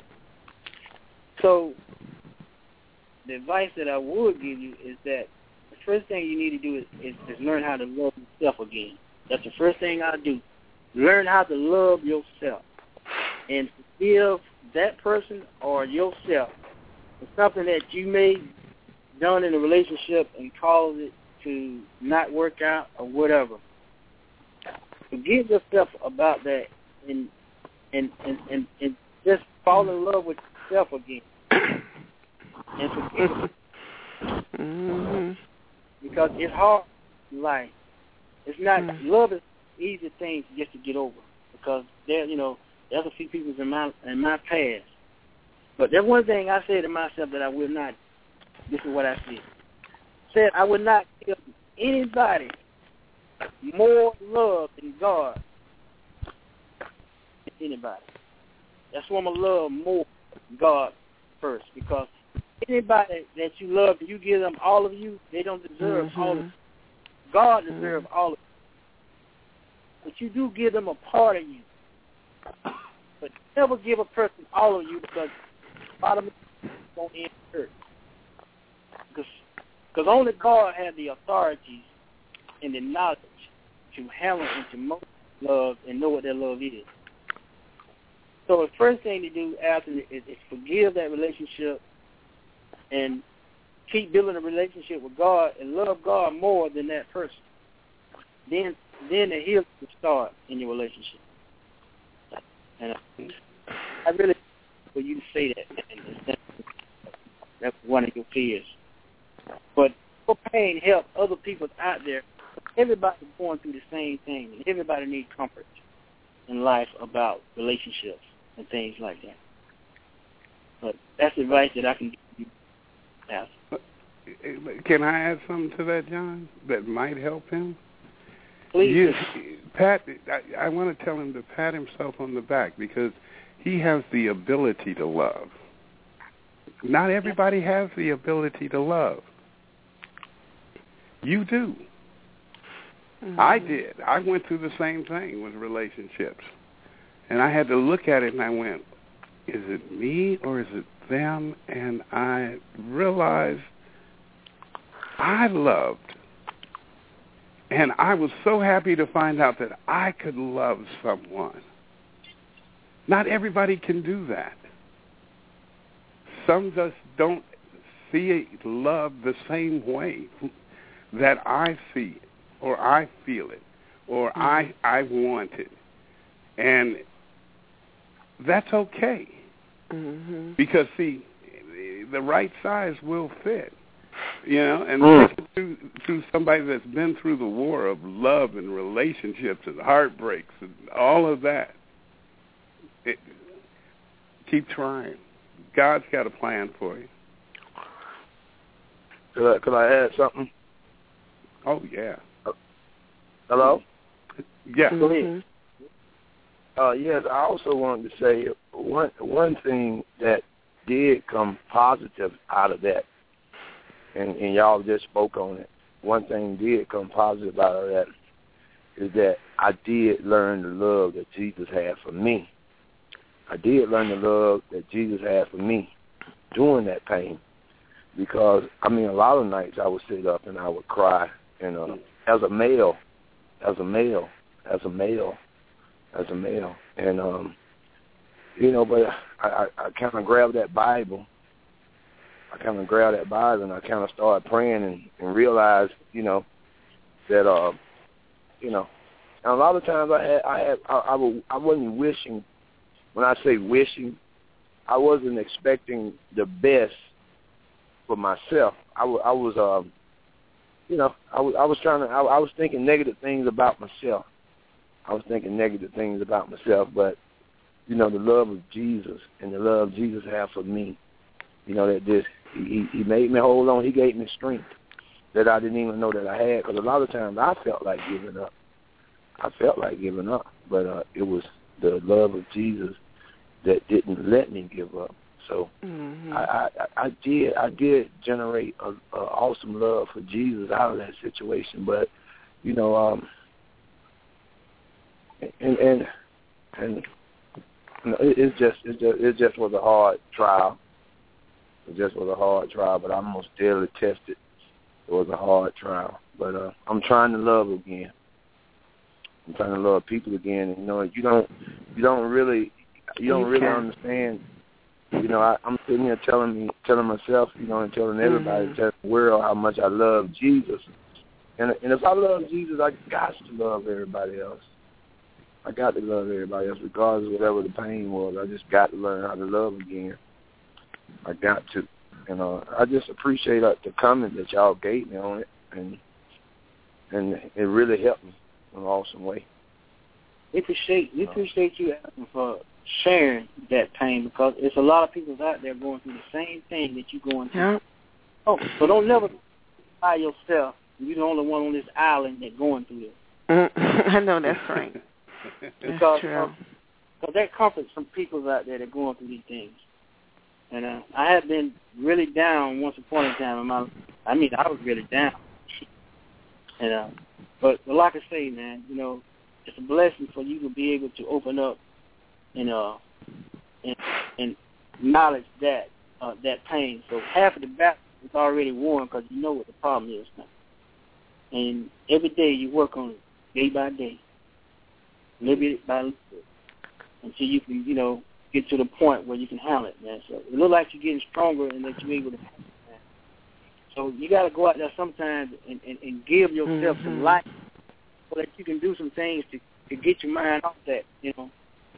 So the advice that I would give you is that the first thing you need to do is, is, is learn how to love yourself again. That's the first thing I do. Learn how to love yourself and forgive that person or yourself for something that you may done in a relationship and caused it to not work out or whatever. Forgive yourself about that and and, and, and, and just fall in love with yourself again. And forgive mm-hmm. because it's hard in life. It's not mm-hmm. love is an easy thing just to get over because there, you know, there's a few people in my in my past. But there's one thing I said to myself that I will not. This is what I said. Said I would not give anybody more love than God than anybody. That's why I'm gonna love more God first, because anybody that you love and you give them all of you, they don't deserve mm-hmm. all of you. God deserves mm-hmm. all of you. But you do give them a part of you. But never give a person all of you, because bottom of it won't end hurt. Because only God has the authority and the knowledge to handle and to mold love and know what that love is. So the first thing to do after is, is forgive that relationship and keep building a relationship with God and love God more than that person. Then then the healing will start in your relationship. And I really for you to say that, and that's one of your fears. But your pain help other people out there. Everybody's going through the same thing, and everybody needs comfort in life about relationships and things like that. But that's advice that I can give you. Now. Can I add something to that, John, that might help him? Please. You, pat, I, I want to tell him to pat himself on the back, because he has the ability to love. Not everybody has the ability to love. You do. Mm-hmm. I did. I went through the same thing with relationships. And I had to look at it and I went, is it me or is it them? And I realized I loved. And I was so happy to find out that I could love someone. Not everybody can do that. Some just don't see love the same way that I see it, or I feel it, or mm-hmm. I I want it. And that's okay. Mm-hmm. Because, see, the right size will fit. You know, and mm. through, through somebody that's been through the war of love and relationships and heartbreaks and all of that, it, keep trying. God's got a plan for you. Could I, could I add something? Oh, yeah. Uh, hello? Yeah. Go ahead. Uh, yes, I also wanted to say one one thing that did come positive out of that, and, and y'all just spoke on it. One thing did come positive out of that is that I did learn the love that Jesus had for me. I did learn the love that Jesus had for me during that pain, because, I mean, a lot of nights I would sit up and I would cry, and uh, as a male, as a male, as a male, as a male, and, um, you know, but I, I, I kind of grabbed that Bible, I kind of grabbed that Bible, and I kind of started praying and, and realized, you know, that, uh, you know, and a lot of times I had, I had, I, I, w- I wasn't wishing. When I say wishing, I wasn't expecting the best for myself. I, w- I was, um, you know, I, w- I was trying to, I, I was thinking negative things about myself. I was thinking negative things about myself, but, you know, the love of Jesus and the love Jesus had for me, you know, that this, he, he made me hold on. He gave me strength that I didn't even know that I had, because a lot of times I felt like giving up. I felt like giving up, but uh, it was the love of Jesus that didn't let me give up. So mm-hmm. I, I, I did I did generate a, a awesome love for Jesus out of that situation. But you know, um, and and and you know, it, it's just it just it just was a hard trial. It just was a hard trial, but I almost daily tested. It was a hard trial, but uh, I'm trying to love again. I'm trying to love people again. And, you know, you don't, you don't really, you don't really understand. You know, I, I'm sitting here telling me, telling myself, you know, and telling everybody, mm-hmm. telling the world how much I love Jesus. And and if I love Jesus, I got to love everybody else. I got to love everybody else, regardless of whatever the pain was. I just got to learn how to love again. I got to. You know, I just appreciate uh, the comment that y'all gave me on it, and and it really helped me in an awesome way. We appreciate we appreciate you for sharing that pain, because it's a lot of people out there going through the same thing that you're going through. Yeah. Oh, so don't never by yourself. You're the only one on this island that's going through this. Mm, I know that's right. That's because, true. Uh, because that comforts some people out there that are going through these things. And uh, I have been really down once upon a time in my life. I mean, I was really down. And uh, but, but like I say, man, you know, it's a blessing for you to be able to open up and uh and, and acknowledge that uh, that pain. So half of the battle is already won, because you know what the problem is now. And every day you work on it, day by day, little bit by little bit, until you can, you know, get to the point where you can handle it, man. So it looks like you're getting stronger and that you're able to handle it, man. So you got to go out there sometimes and, and, and give yourself mm-hmm. some life so that you can do some things to, to get your mind off that, you know.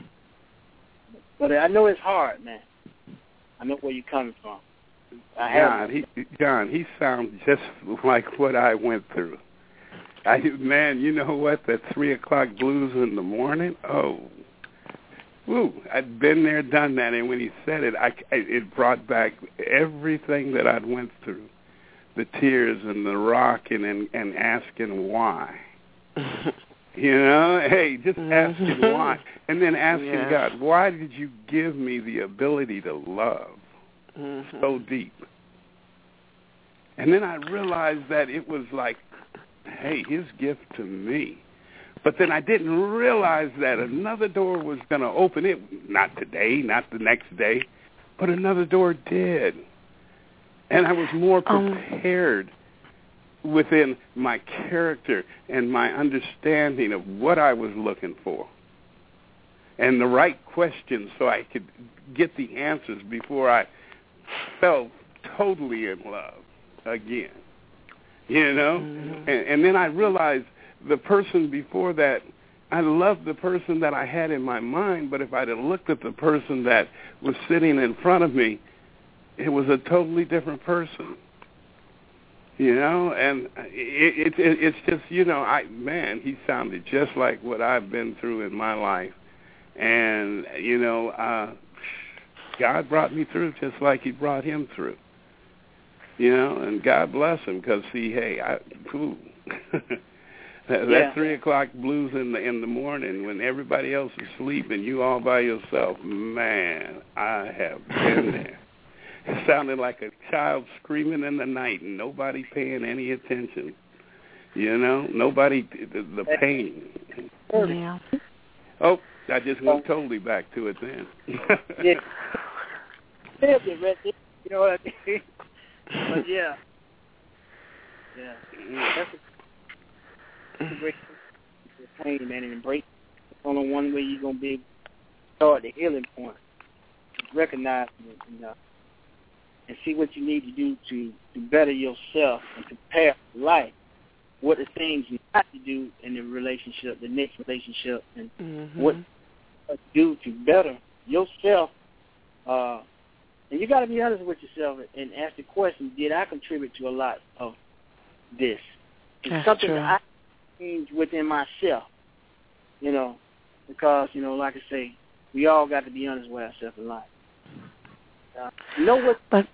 But I know it's hard, man. I know where you're coming from. I John, he, John, he sounds just like what I went through. I, man, you know what? That three o'clock blues in the morning. Oh, woo! I'd been there, done that, and when he said it, I, it brought back everything that I'd went through, the tears and the rocking and, and asking why. You know, hey, just asking why, and then asking yeah. God, why did you give me the ability to love mm-hmm. so deep? And then I realized that it was like, hey, his gift to me. But then I didn't realize that another door was going to open. It not today, not the next day, but another door did. And I was more prepared um, within my character and my understanding of what I was looking for, and the right questions so I could get the answers before I fell totally in love again. You know? Mm-hmm. And, and then I realized the person before that, I loved the person that I had in my mind, but if I'd have looked at the person that was sitting in front of me, it was a totally different person. You know, and it, it, it, it's just, you know, I man, he sounded just like what I've been through in my life. And, you know, uh, God brought me through just like he brought him through. You know, and God bless him, because, see, hey, I, ooh, that, yeah. that three o'clock blues in the in the morning when everybody else is asleep and you all by yourself, man, I have been there. It sounded like a child screaming in the night and nobody paying any attention. You know, nobody, the, the pain. Yeah. Oh, I just went totally back to it then. Yeah. You know what I mean? But yeah. Yeah. That's a, that's a great pain, man, and embrace. It's only one way you're going to be able to start the healing point. Recognize it, you know, and see what you need to do to, to better yourself and prepare for life. What the things you have to do in the relationship, the next relationship, and mm-hmm. what to do to better yourself. Uh, and you got to be honest with yourself and ask the question, did I contribute to a lot of this? It's That's something true. that I change within myself, you know, because, you know, like I say, we all got to be honest with ourselves in life. Uh, you know what? But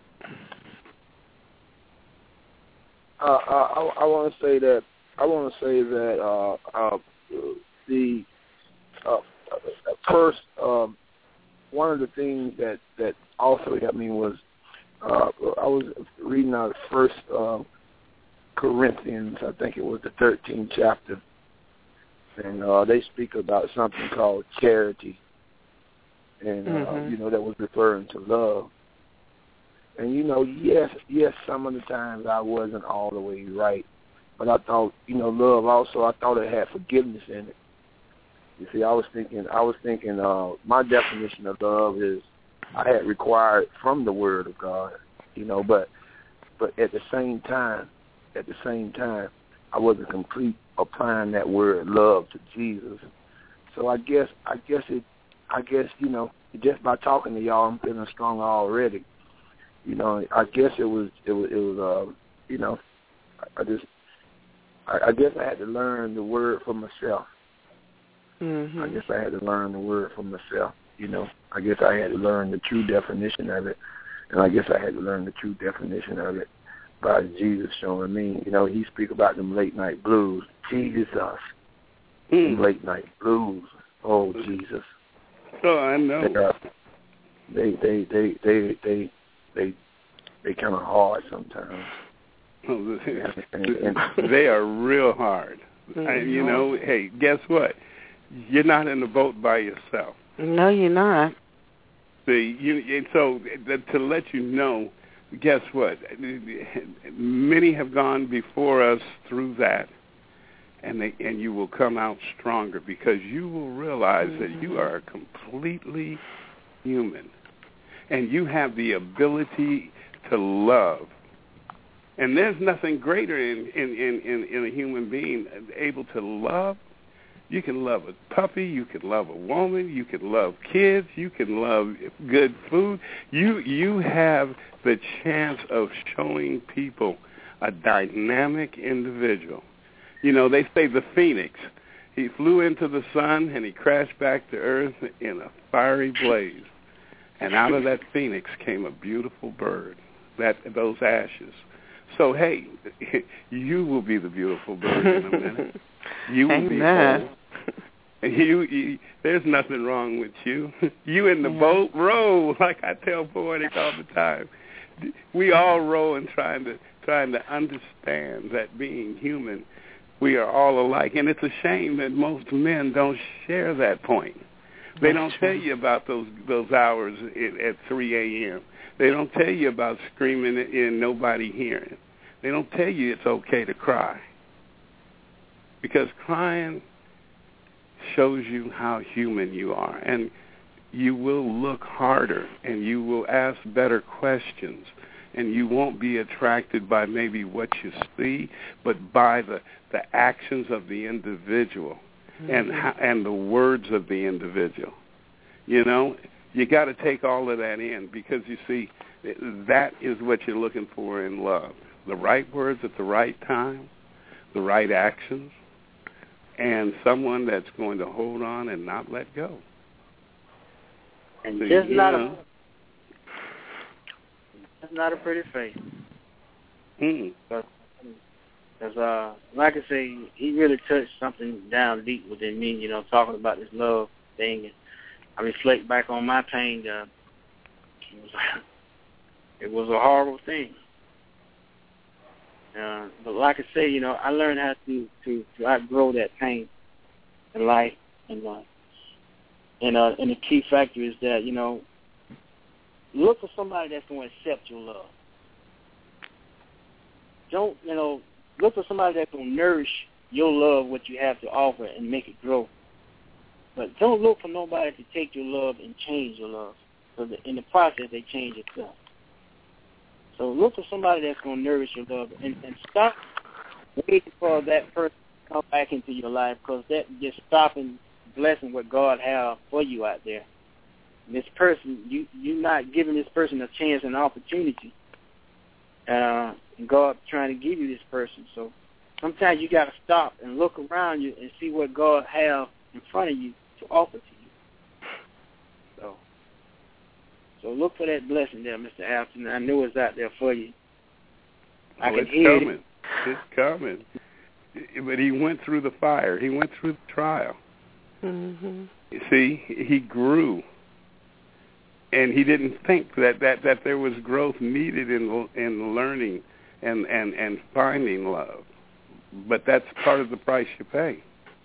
uh, I, I want to say that I want to say that uh, uh, the uh, first, um, one of the things that, that also helped me was uh, I was reading out First uh, Corinthians, I think it was the thirteenth chapter, and uh, they speak about something called charity, and uh, mm-hmm. you know, that was referring to love. And you know, yes, yes, some of the times I wasn't all the way right, but I thought, you know, love also, I thought it had forgiveness in it. You see, I was thinking, I was thinking, uh, my definition of love is I had required from the Word of God, you know, but but at the same time, at the same time, I wasn't complete applying that word love to Jesus. So I guess, I guess it, I guess you know, just by talking to y'all, I'm feeling stronger already. You know, I guess it was, it was, it was, uh, you know, I just, I, I guess I had to learn the word for myself. Mm-hmm. I guess I had to learn the word for myself, you know. I guess I had to learn the true definition of it, and I guess I had to learn the true definition of it by Jesus showing me. You know, he speak about them late night blues. Jesus, mm. them late night blues. Oh, Jesus. Oh, I know. They, they, they, they, they, they, they kind of hard sometimes. Oh, they are real hard. Mm-hmm. And, you know, hey, guess what? You're not in the boat by yourself. No, you're not. See, you, and so to let you know, guess what? Many have gone before us through that, and they, and you will come out stronger because you will realize mm-hmm. that you are completely human, and you have the ability to love. And there's nothing greater in, in, in, in, in a human being able to love. You can love a puppy. You can love a woman. You can love kids. You can love good food. You you have the chance of showing people a dynamic individual. You know, they say the phoenix. He flew into the sun and he crashed back to earth in a fiery blaze. And out of that phoenix came a beautiful bird, that those ashes. So, hey, you will be the beautiful bird in a minute. You will Amen. be whole. You, you, there's nothing wrong with you. You in the yeah. boat, row, like I tell poetic all the time. We all row and trying to trying to understand that being human, we are all alike. And it's a shame that most men don't share that point. They don't tell you about those those hours at three a.m. They don't tell you about screaming and nobody hearing. They don't tell you it's okay to cry. Because crying shows you how human you are. And you will look harder and you will ask better questions. And you won't be attracted by maybe what you see, but by the, the actions of the individual mm-hmm. and and the words of the individual. You know, you got to take all of that in because, you see, that is what you're looking for in love. The right words at the right time, the right actions, and someone that's going to hold on and not let go. And so, just not know, a, just not a pretty face. Mm. Because, uh, like I say, he really touched something down deep within me, you know, talking about this love thing. And I reflect back on my pain. Uh, it, was, it was a horrible thing. Uh, but like I say, you know, I learned how to, to, to outgrow that pain in life. And, uh, and, uh, and the key factor is that, you know, look for somebody that's going to accept your love. Don't, you know, look for somebody that's going to nourish your love, what you have to offer, and make it grow. But don't look for nobody to take your love and change your love. Because in the process, they change itself. So look for somebody that's going to nourish your love. And, and stop waiting for that person to come back into your life, because that just stopping blessing what God has for you out there. And this person, you, you're not giving this person a chance and opportunity. Uh, and God trying to give you this person. So sometimes you got to stop and look around you and see what God has in front of you to offer to you. So, so look for that blessing there, Mister Alton. I know it's out there for you. I oh, can it's hear coming. it. It's coming. But he went through the fire. He went through the trial. Mm-hmm. See, he grew, and he didn't think that, that, that there was growth needed in in learning and, and, and finding love. But that's part of the price you pay.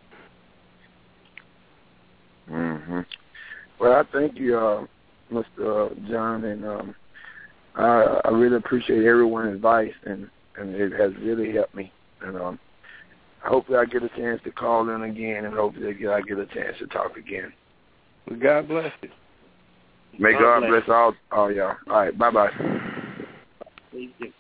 Mm-hmm. Well, I thank you, uh, Mister John, and um, I, I really appreciate everyone's advice, and, and it has really helped me. And um, hopefully I get a chance to call in again, and hopefully I get a chance to talk again. Well, God bless you. May God, God bless all, all y'all. All right, bye-bye. Thank you.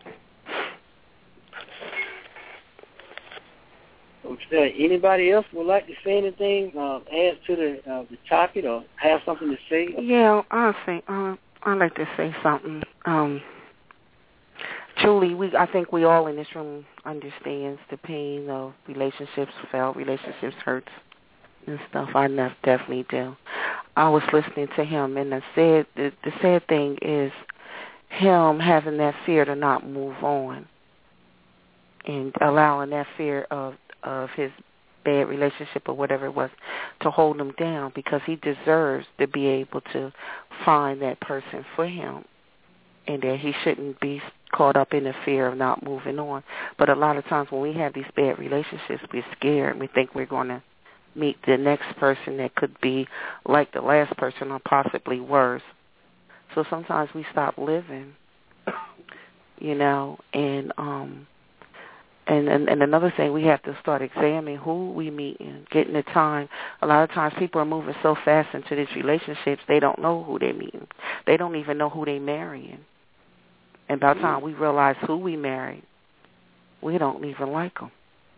Okay, anybody else would like to say anything, uh, add to the uh, the topic, or have something to say? Yeah, I'll say. Uh, I'd like to say something. Um, truly, we I think we all in this room understands the pain of relationships, failed relationships, hurts and stuff. I definitely do. I was listening to him, and the sad the, the sad thing is him having that fear to not move on, and allowing that fear of of his bad relationship or whatever it was to hold him down, because he deserves to be able to find that person for him, and that he shouldn't be caught up in the fear of not moving on. But a lot of times when we have these bad relationships, we're scared. We think we're going to meet the next person that could be like the last person or possibly worse. So sometimes we stop living, you know, and um And, and and another thing, we have to start examining who we meet and getting the time. A lot of times people are moving so fast into these relationships, they don't know who they're meeting. They don't even know who they're marrying. And by the time we realize who we married, we don't even like them.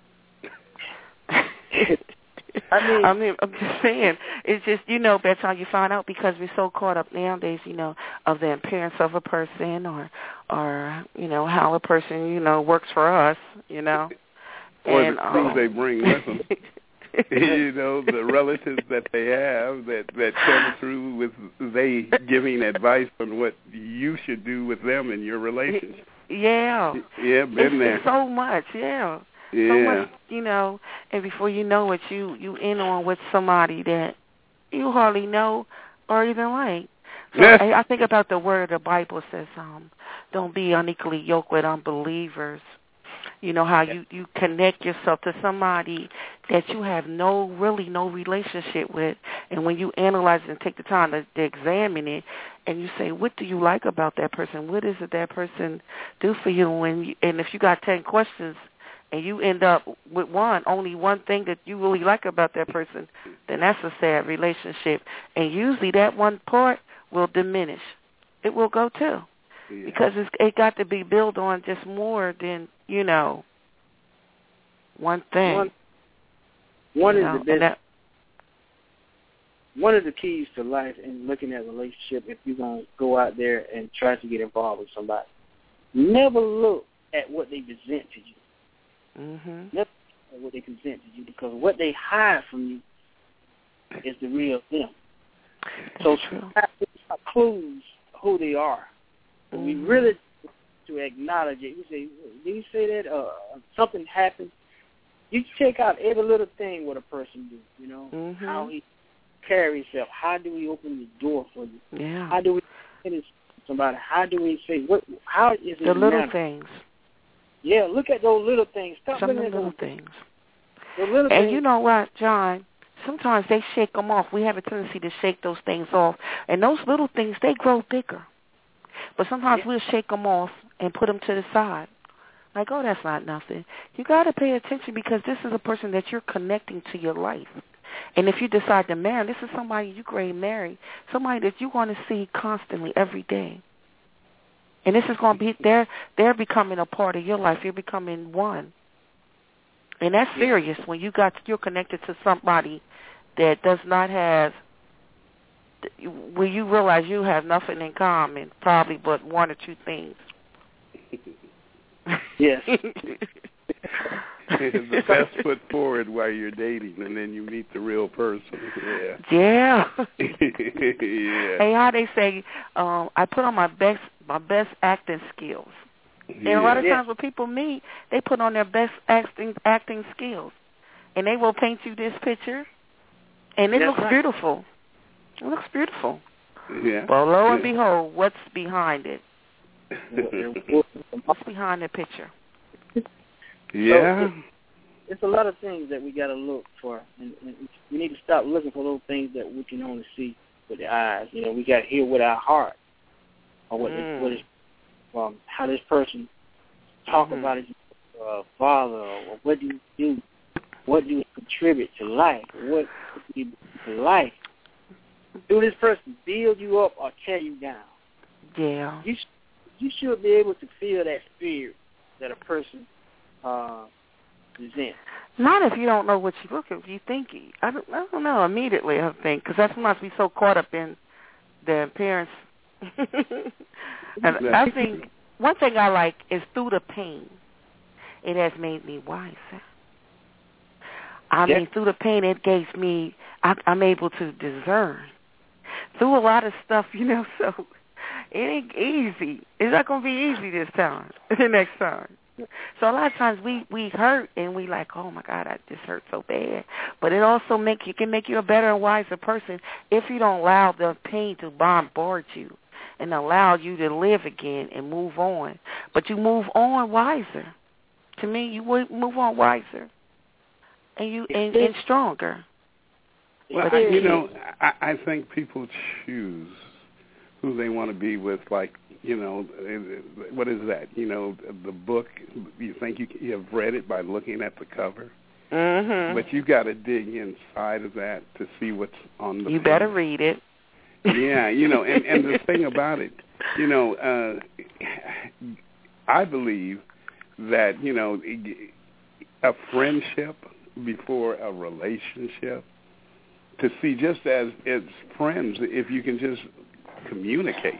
I mean, I mean, I'm just saying, it's just, you know, by the time you find out, because we're so caught up nowadays, you know, of the appearance of a person, or, or you know, how a person, you know, works for us, you know. Or and, the things um, they bring with them. You know, the relatives that they have that, that come through with they giving advice on what you should do with them in your relationship. Yeah. Yeah, been it's, there. It's so much, yeah. Yeah. So much, you know, and before you know it, you, you in on with somebody that you hardly know or even like. So yes. I, I think about the word the Bible says, um, don't be unequally yoked with unbelievers. You know, how you, you connect yourself to somebody that you have no, really no relationship with. And when you analyze it and take the time to, to examine it, and you say, what do you like about that person? What is it that person do for you? When you, and if you got ten questions, and you end up with one, only one thing that you really like about that person, then that's a sad relationship. And usually that one part will diminish. It will go too. Yeah. Because it's, it got to be built on just more than, you know, one thing. One, one you is know? the best. That, one of the keys to life in looking at a relationship, if you're going to go out there and try to get involved with somebody, never look at what they present to you. Mm-hmm. Never at what they present to you, because what they hide from you is the real them. That's so true. clues who they are. Mm-hmm. We really to acknowledge it. You say, did you say that uh, something happened? You check out every little thing what a person do. You know, mm-hmm. how he carry himself. How do we open the door for you? Yeah. How do we finish somebody? How do we say what? How is it the little matter? things? Yeah, look at those little things. Stop Some looking of the at little those things. The little and things. You know what, John? Sometimes they shake them off. We have a tendency to shake those things off. And those little things, they grow bigger. But sometimes yeah. we'll shake them off and put them to the side. Like, oh, that's not nothing. You got to pay attention, because this is a person that you're connecting to your life. And if you decide to marry, this is somebody you grade marry, somebody that you want to see constantly every day. And this is going to be, they're, they're becoming a part of your life. You're becoming one. And that's serious when you got, you're connected to somebody that does not have, when you realize you have nothing in common, probably but one or two things. Yes. The best foot forward while you're dating, and then you meet the real person. Yeah. Yeah. Yeah. Hey, how they say, um, I put on my best my best acting skills. And a lot of yeah. times when people meet, they put on their best acting acting skills, and they will paint you this picture, And it That's looks right. beautiful. It looks beautiful. Yeah. But lo yeah. and behold, what's behind it? What's behind the picture? Yeah. So, it's a lot of things that we got to look for, and, and we need to stop looking for those things that we can only see with the eyes. You know, we got to hear with our heart, or what, Mm. this, what is, um, how this person talk Mm-hmm. about his uh, father, or what do you do, what do you contribute to life, what do you do to life? Do this person build you up or tear you down? Yeah. You you should be able to feel that spirit that a person uh, presents. Not if you don't know what you look at. If you think, I don't, I don't know, immediately I think, because that's sometimes we so caught up in the appearance. And I think one thing I like is through the pain, it has made me wiser. I Yeah. mean, through the pain, it gave me, I, I'm able to discern. Through a lot of stuff, you know, so it ain't easy. It's not going to be easy this time, the next time. So a lot of times we, we hurt and we like, oh, my God, I just hurt so bad. But it also make you can make you a better and wiser person if you don't allow the pain to bombard you and allow you to live again and move on. But you move on wiser. To me, you would move on wiser and you and, and stronger. Well, I, you know, I, I think people choose who they want to be with, like, you know, what is that? You know, the book, you think you, you have read it by looking at the cover? Mm-hmm. But you got to dig inside of that to see what's on the You page. better read it. Yeah, you know, and, and the thing about it, you know, uh, I believe that, you know, a friendship before a relationship, to see just as as friends, if you can just communicate,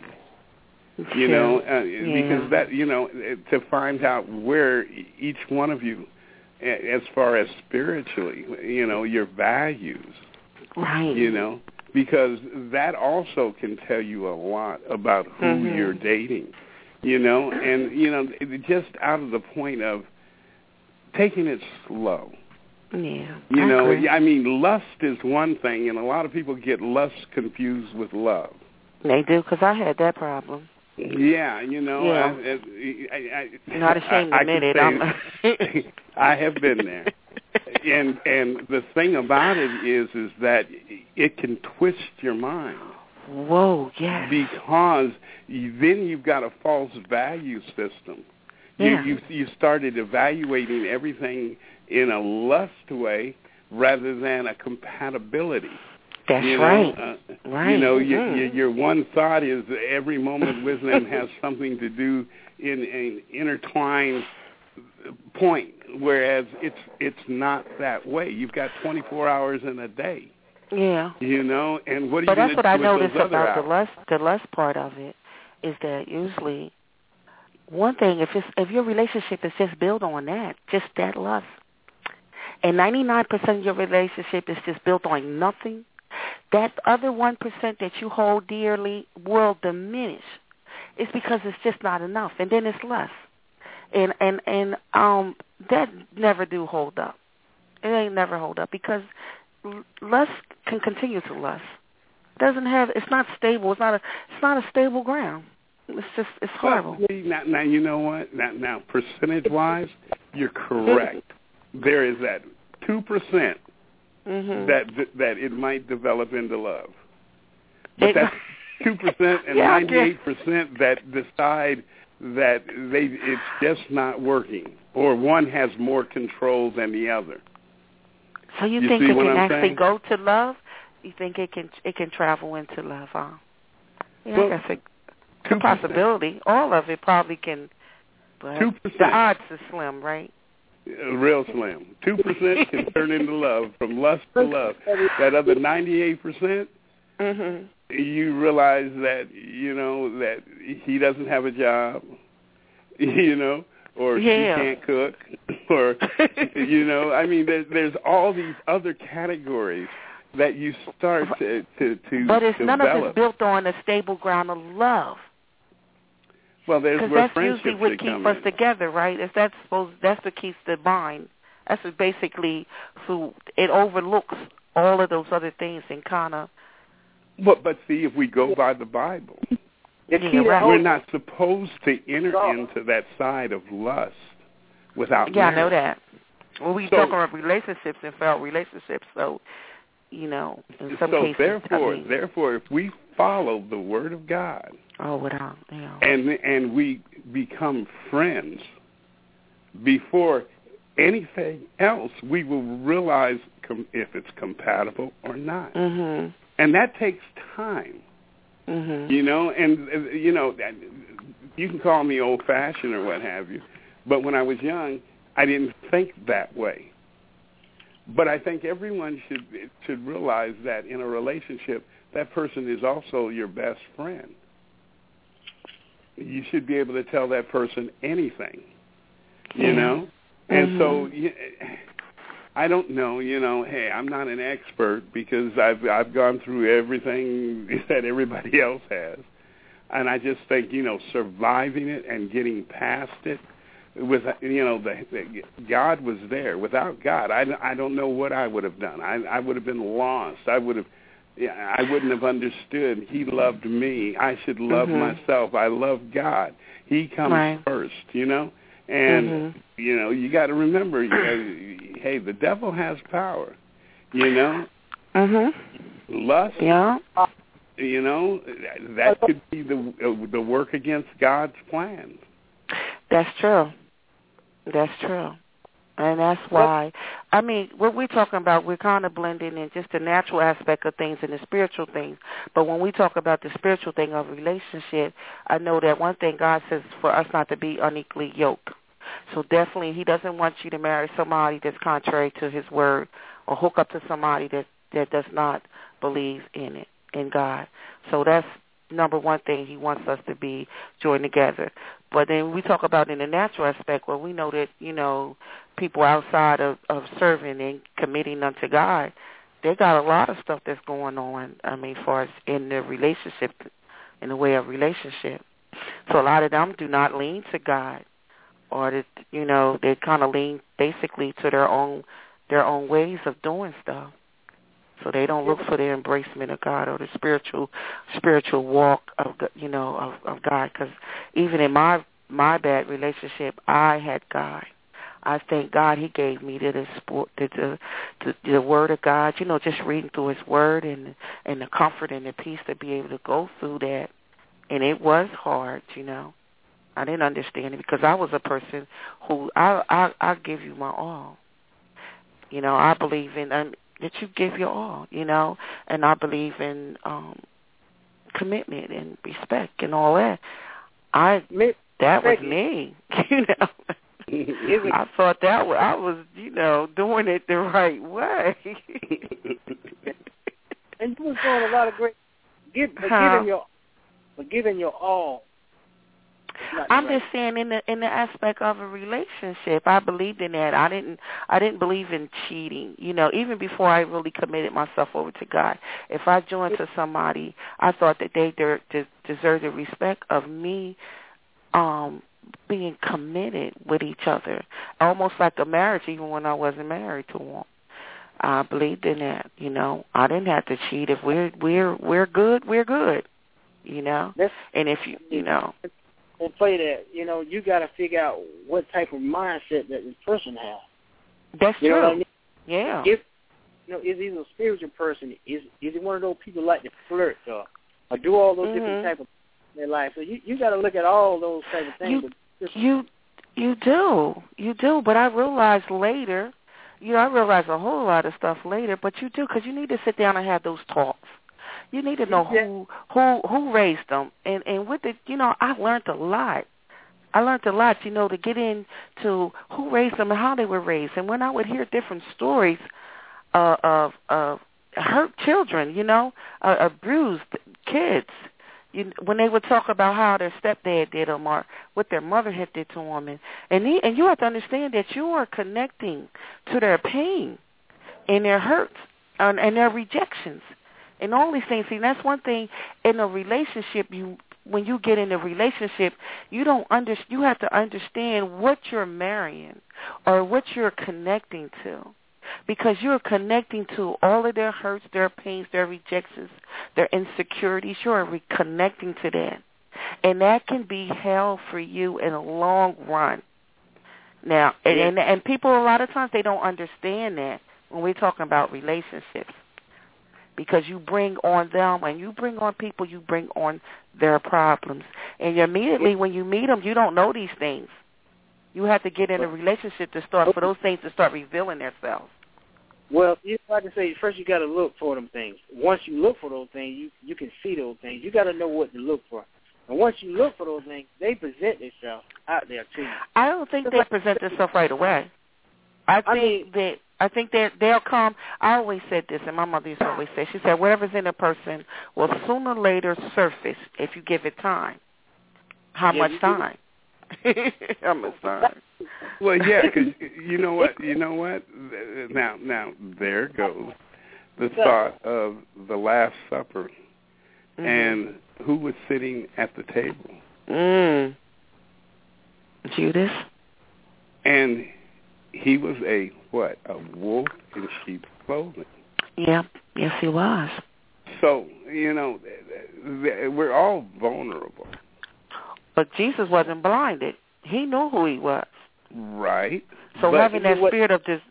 you know, uh, yeah. because that, you know, to find out where each one of you, as far as spiritually, you know, your values, right? You know, because that also can tell you a lot about who mm-hmm. you're dating, you know, and, you know, just out of the point of taking it slow. Yeah, you I know, agree. I mean, lust is one thing, and a lot of people get lust confused with love. They do, because I had that problem. Yeah, you know, Yeah. I, I, I, not ashamed to I, admit it. I, I have been there, and and the thing about it is, is that it can twist your mind. Whoa, yes. Because you, then you've got a false value system. Yeah. You, you you started evaluating everything in a lust way rather than a compatibility. That's you know, right. Uh, right. You know, mm-hmm. your, your, your one thought is every moment with them has something to do in an intertwined point, whereas it's it's not that way. You've got twenty-four hours in a day. Yeah. You know, and what are but you that's what I do with noticed those other about hours? the lust. The lust part of it is that usually one thing, if it's if your relationship is just built on that, just that lust, and ninety-nine percent of your relationship is just built on nothing, that other one percent that you hold dearly will diminish. It's because it's just not enough, and then it's lust, and and and um that never do hold up. It ain't never hold up because lust can continue to lust. It doesn't have. It's not stable. It's not a. It's not a stable ground. It's just. It's horrible. Well, now, now you know what? Now, now percentage-wise, you're correct. There is that two percent mm-hmm. that that it might develop into love, but it, that's two percent and yeah, ninety-eight percent that decide that they it's just not working, or one has more control than the other. So you, you think it can I'm actually saying? go to love? You think it can it can travel into love, huh? Yeah, well, I guess it's a possibility. All of it probably can, but two percent. The odds are slim, right? Uh, real slim. Two percent can turn into love, from lust to love. That other ninety-eight percent, mm-hmm. you realize that, you know, that he doesn't have a job, you know, or yeah. she can't cook, or, you know, I mean, there's, there's all these other categories that you start to, to, to But it's develop. none of it's built on a stable ground of love. Well, there's Because where that's friendship usually what should keeps come us in. together, right? Is that's supposed that's what keeps the bind. That's what basically so it overlooks all of those other things and kind of. But but see, if we go by the Bible, yeah, right. we're not supposed to enter into that side of lust without. Yeah, marriage. I know that. Well, we so, talk about relationships and failed relationships, so you know, in some so cases. therefore, I mean, therefore, if we follow the Word of God, oh, without, you know, and and we become friends before anything else, we will realize com- if it's compatible or not. Mm-hmm. And that takes time, mm-hmm. you know, and, uh, you know, you can call me old-fashioned or what have you, but when I was young, I didn't think that way. But I think everyone should should realize that in a relationship, that person is also your best friend. You should be able to tell that person anything, you yeah. know? And mm-hmm. so... You, I don't know, you know, hey, I'm not an expert because I've I've gone through everything that everybody else has. And I just think, you know, surviving it and getting past it with, you know, the, the God was there. Without God, I, I don't know what I would have done. I I would have been lost. I would have yeah, I wouldn't have understood. He loved me. I should love mm-hmm. myself. I love God. He comes right. first, you know? And, mm-hmm. you know, you got to remember, you know, hey, the devil has power, you know. Mm-hmm. Lust, yeah. you know, that could be the uh, the work against God's plan. That's true. That's true. And that's why, I mean, what we're talking about, we're kind of blending in just the natural aspect of things and the spiritual things. But when we talk about the spiritual thing of relationship, I know that one thing God says for us not to be unequally yoked. So definitely he doesn't want you to marry somebody that's contrary to his word or hook up to somebody that, that does not believe in it, in God. So that's number one thing he wants us to be joined together. But then we talk about in the natural aspect where we know that, you know, people outside of, of serving and committing unto God, they got a lot of stuff that's going on, I mean, as far as in the relationship, in the way of relationship. So a lot of them do not lean to God, or, that, you know, they kind of lean basically to their own their own ways of doing stuff. So they don't look for the embracement of God or the spiritual spiritual walk of, you know, of, of God. Because even in my my bad relationship, I had God. I thank God he gave me the the, the the the word of God. You know, just reading through his word and and the comfort and the peace to be able to go through that. And it was hard, you know. I didn't understand it because I was a person who I I I give you my all. You know, I believe in um, that you give your all, you know, and I believe in um, commitment and respect and all that. I that was me, you know. I thought that was, I was, you know, doing it the right way. And you was doing a lot of great, give, but huh? giving your, but giving your all. I'm right. just saying, in the in the aspect of a relationship, I believed in that. I didn't I didn't believe in cheating. You know, even before I really committed myself over to God, if I joined to somebody, I thought that they de- de- deserved the respect of me. Um. being committed with each other, almost like a marriage, even when I wasn't married to one. I believed in that, you know. I didn't have to cheat. If we're we're we're good, we're good, you know. That's, and if you you know, and play that, you know, you got to figure out what type of mindset that this person has. That's you true. Know what I mean? Yeah. If you know, is he a spiritual person? Is is he one of those people like to flirt or, or do all those mm-hmm. different type of in their life? So you you got to look at all those type of things. You, You you do. You do. But I realized later, you know, I realized a whole lot of stuff later, but you do because you need to sit down and have those talks. You need to know who who who raised them. And, and with it, you know, I learned a lot. I learned a lot, you know, to get into who raised them and how they were raised. And when I would hear different stories uh, of, of hurt children, you know, uh, abused kids, You, when they would talk about how their stepdad did them or what their mother had did to them, and and, he, and you have to understand that you are connecting to their pain and their hurts and, and their rejections and all these things. See, that's one thing in a relationship. You when you get in a relationship, you don't under you have to understand what you're marrying or what you're connecting to. because you're connecting to all of their hurts, their pains, their rejections, their insecurities. You're reconnecting to that. And that can be hell for you in a long run. Now, and, and, and people a lot of times, they don't understand that when we're talking about relationships. Because you bring on them, when you bring on people, you bring on their problems. And you immediately, when you meet them, you don't know these things. You have to get in a relationship to start, for those things to start revealing themselves. Well, you, like I say, first you got to look for them things. Once you look for those things, you, you can see those things. You got to know what to look for. And once you look for those things, they present themselves out there to you. I don't think they present themselves right away. I think I mean, that I think that they'll come. I always said this, and my mother used to always say, she said, whatever's in a person will sooner or later surface if you give it time. How yeah, much time? How much time? Well, yeah, because you know what? You know what? Now, now there goes the thought of the Last Supper, mm-hmm. and who was sitting at the table? Mm. Judas. And he was a, what, a wolf in sheep's clothing. Yep, yes he was. So, you know, we're all vulnerable. But Jesus wasn't blinded. He knew who he was. Right. So but having that what, spirit of this...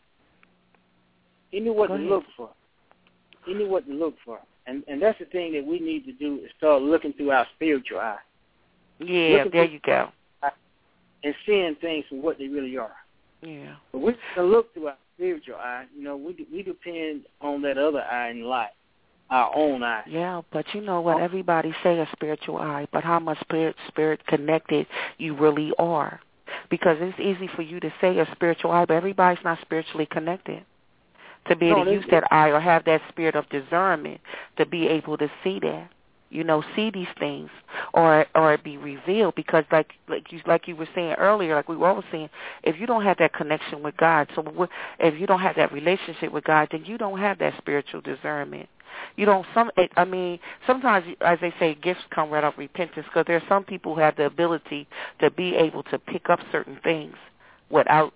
He knew what Go to ahead. look for. He knew what to look for. And and that's the thing that we need to do is start looking through our spiritual eye. Yeah, looking there you go. And seeing things for what they really are. Yeah. But we can look through our spiritual eye. You know, we we depend on that other eye in life, our own eye. Yeah, but you know what? Everybody say a spiritual eye, but how much spirit spirit connected you really are. Because it's easy for you to say a spiritual eye, but everybody's not spiritually connected. To be able no, to use that eye or have that spirit of discernment to be able to see that, you know, see these things or or be revealed. Because like like you like you were saying earlier, like we were always saying, if you don't have that connection with God, so if you don't have that relationship with God, then you don't have that spiritual discernment. You don't. Some. It, I mean, sometimes, as they say, gifts come right out of repentance. Because there are some people who have the ability to be able to pick up certain things without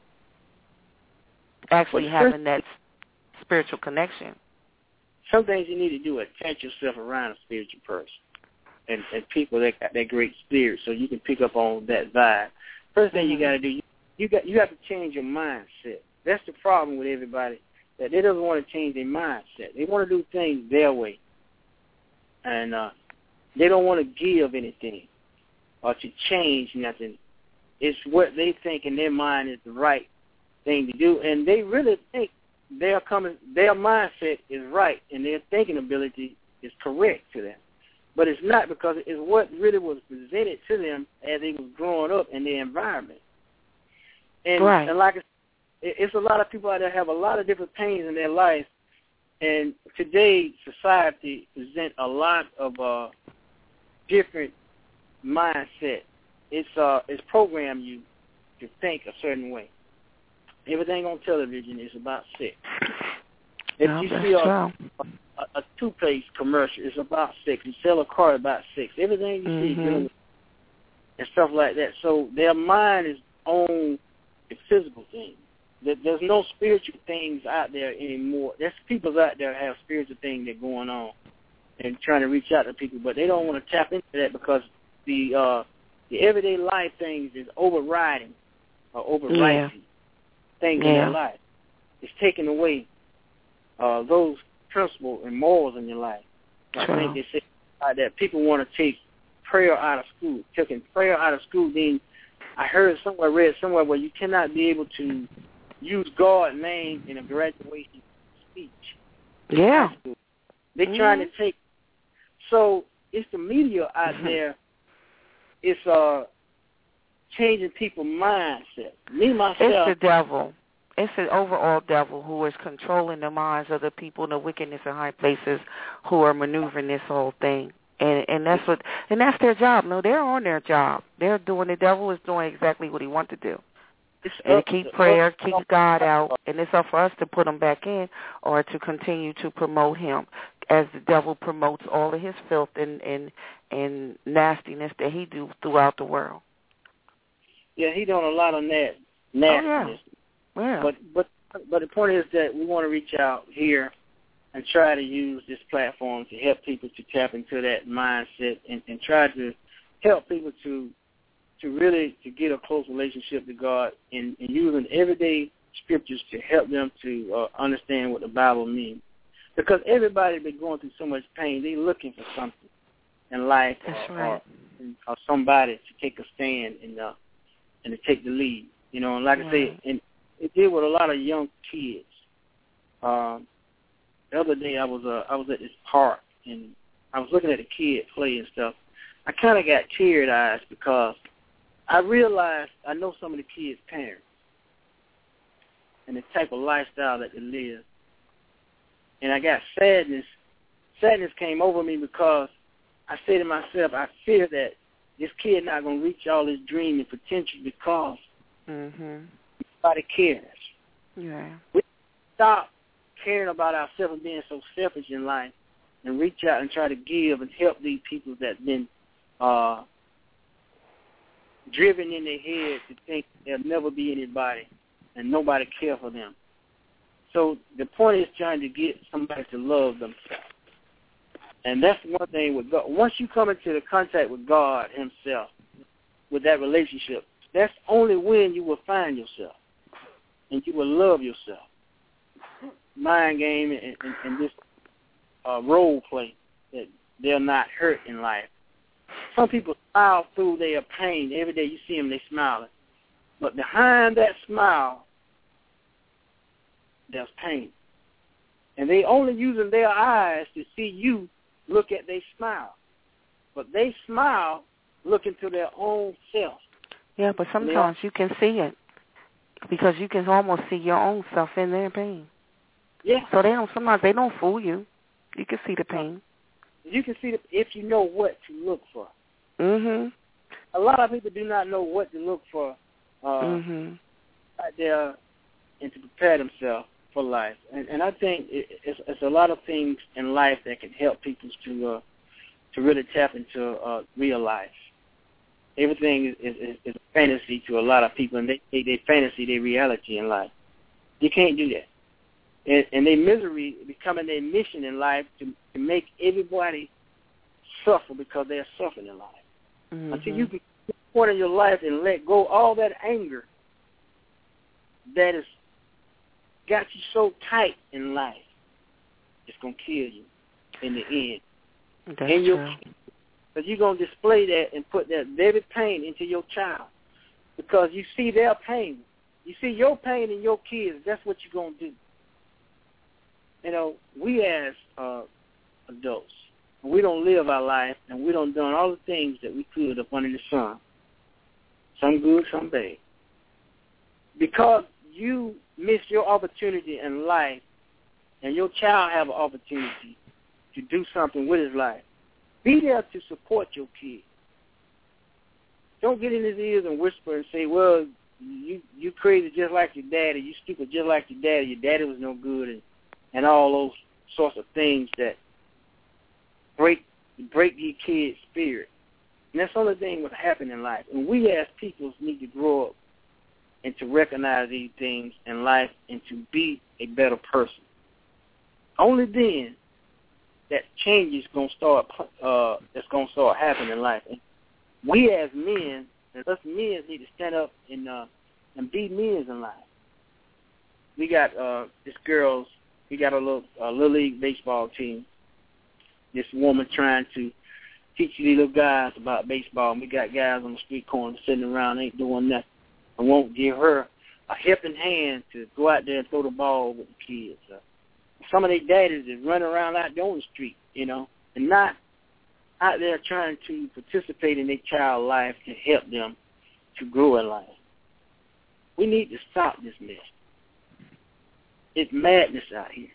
actually having that spiritual connection. Some things you need to do is attach yourself around a spiritual person and, and people that got that great spirit, so you can pick up on that vibe. First thing mm-hmm. you got to do, you, you got you have to change your mindset. That's the problem with everybody, that they don't want to change their mindset. They want to do things their way, and uh, they don't want to give anything or to change nothing. It's what they think in their mind is the right thing to do, and they really think their coming, their mindset is right, and their thinking ability is correct to them. But it's not, because it's what really was presented to them as they was growing up in their environment. And, right. and like I said, it's a lot of people out there have a lot of different pains in their life, and today society presents a lot of uh, different mindset. It's uh, it's programmed you to think a certain way. Everything on television is about sex. If no, you see a, a, a toothpaste commercial, it's about sex. You sell a car, about sex. Everything you mm-hmm. see dealing with and stuff like that. So their mind is on the physical things. There's no spiritual things out there anymore. There's people out there that have spiritual things that are going on and trying to reach out to people, but they don't want to tap into that because the uh, the everyday life things is overriding or overriding yeah. things yeah. in their life. It's taking away uh, those principles and morals in your life. I True. think they say uh, that people want to take prayer out of school. Taking prayer out of school, then I heard somewhere, read somewhere where you cannot be able to use God's name in a graduation speech. Yeah. They're mm-hmm. trying to take, so it's the media out mm-hmm. there, it's uh, changing people's mindset. Me, myself. It's the devil. It's the overall devil who is controlling the minds of the people in the wickedness in high places who are maneuvering this whole thing. And and that's what and that's their job. No, they're on their job. They're doing, the devil is doing exactly what he wants to do. It's and to keep prayer, keep God out, and it's up for us to put him back in or to continue to promote him as the devil promotes all of his filth and, and, and nastiness that he do throughout the world. Yeah, he doing a lot of that nastiness. Oh, yeah. Yeah. But but but the point is that we want to reach out here and try to use this platform to help people to tap into that mindset and, and try to help people to to really to get a close relationship to God and, and using everyday scriptures to help them to uh, understand what the Bible means. Because everybody's been going through so much pain, they're looking for something in life That's or, right. or, or somebody to take a stand and uh, and to take the lead. You know, and like right. I say, and it did with a lot of young kids. Um, the other day I was uh, I was at this park and I was looking at the kid play and stuff. I kind of got teary-eyed because I realized I know some of the kids' parents and the type of lifestyle that they live. And I got sadness. Sadness came over me because I said to myself, I fear that this kid not going to reach all his dream and potential because mm-hmm. nobody cares. Yeah. We stop caring about ourselves and being so selfish in life and reach out and try to give and help these people that have been uh, driven in their head to think there'll never be anybody and nobody care for them. So the point is trying to get somebody to love themselves. And that's one thing with God. Once you come into the contact with God himself, with that relationship, that's only when you will find yourself and you will love yourself. Mind game and, and, and this uh, role play that they're not hurt in life. Some people smile through their pain. Every day you see them, they smiling. But behind that smile, there's pain. And they only using their eyes to see you look at their smile. But they smile looking to their own self. Yeah, but sometimes you can see it because you can almost see your own self in their pain. Yeah. So they don't. Sometimes they don't fool you. You can see the pain. You can see the, if you know what to look for. Mhm. A lot of people do not know what to look for. Uh, mhm. Out there, and to prepare themselves for life. And, and I think it, it's, it's a lot of things in life that can help people to uh, to really tap into uh, real life. Everything is, is, is a fantasy to a lot of people, and they, they, they fantasy their reality in life. You can't do that. And, and their misery becoming their mission in life to, to make everybody suffer because they're suffering in life. Mm-hmm. Until you can get point in your life and let go all that anger that has got you so tight in life, it's going to kill you in the end. That's and true. Because you're going to display that and put that very pain into your child because you see their pain. You see your pain in your kids. That's what you're going to do. You know, we as uh, adults, we don't live our life and we don't done all the things that we could up under the sun. Some good, some bad. Because you miss your opportunity in life and your child have an opportunity to do something with his life, be there to support your kid. Don't get in his ears and whisper and say, well, you you crazy just like your daddy, you stupid just like your daddy, your daddy was no good, and, and all those sorts of things that break break your kid's spirit. And that's the only thing that happen in life. And we as people need to grow up and to recognize these things in life and to be a better person. Only then that change is gonna start. Uh, that's gonna start happening in life. And we as men, and us men, need to stand up and uh, and be men in life. We got uh, this girls. We got a little uh, little league baseball team. This woman trying to teach these little guys about baseball. And we got guys on the street corner sitting around, ain't doing nothing. I won't give her a helping hand to go out there and throw the ball with the kids. Uh, some of their daddies is running around out there on the street, you know, and not out there trying to participate in their child's life to help them to grow in life. We need to stop this mess. It's madness out here.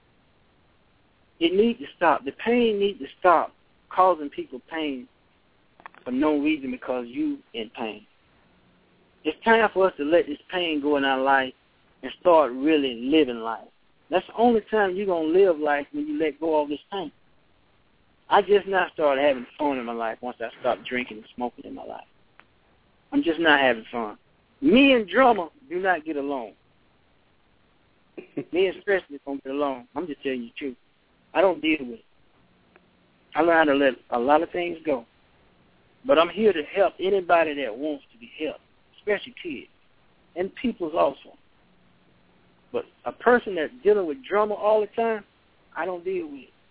It needs to stop. The pain needs to stop causing people pain for no reason because you in pain. It's time for us to let this pain go in our life and start really living life. That's the only time you're going to live life when you let go of this pain. I just not started having fun in my life once I stopped drinking and smoking in my life. I'm just not having fun. Me and drummer do not get along. Me especially don't get along. I'm just telling you the truth. I don't deal with it. I learn how to let a lot of things go. But I'm here to help anybody that wants to be helped, especially kids and peoples also. But a person that's dealing with drama all the time, I don't deal with it.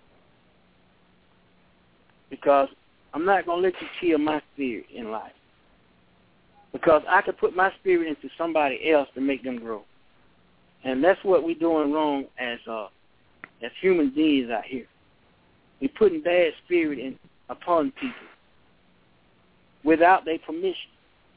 Because I'm not going to let you kill my spirit in life. Because I could put my spirit into somebody else to make them grow. And that's what we're doing wrong as uh, as human beings out here. We're putting bad spirit in, upon people without their permission.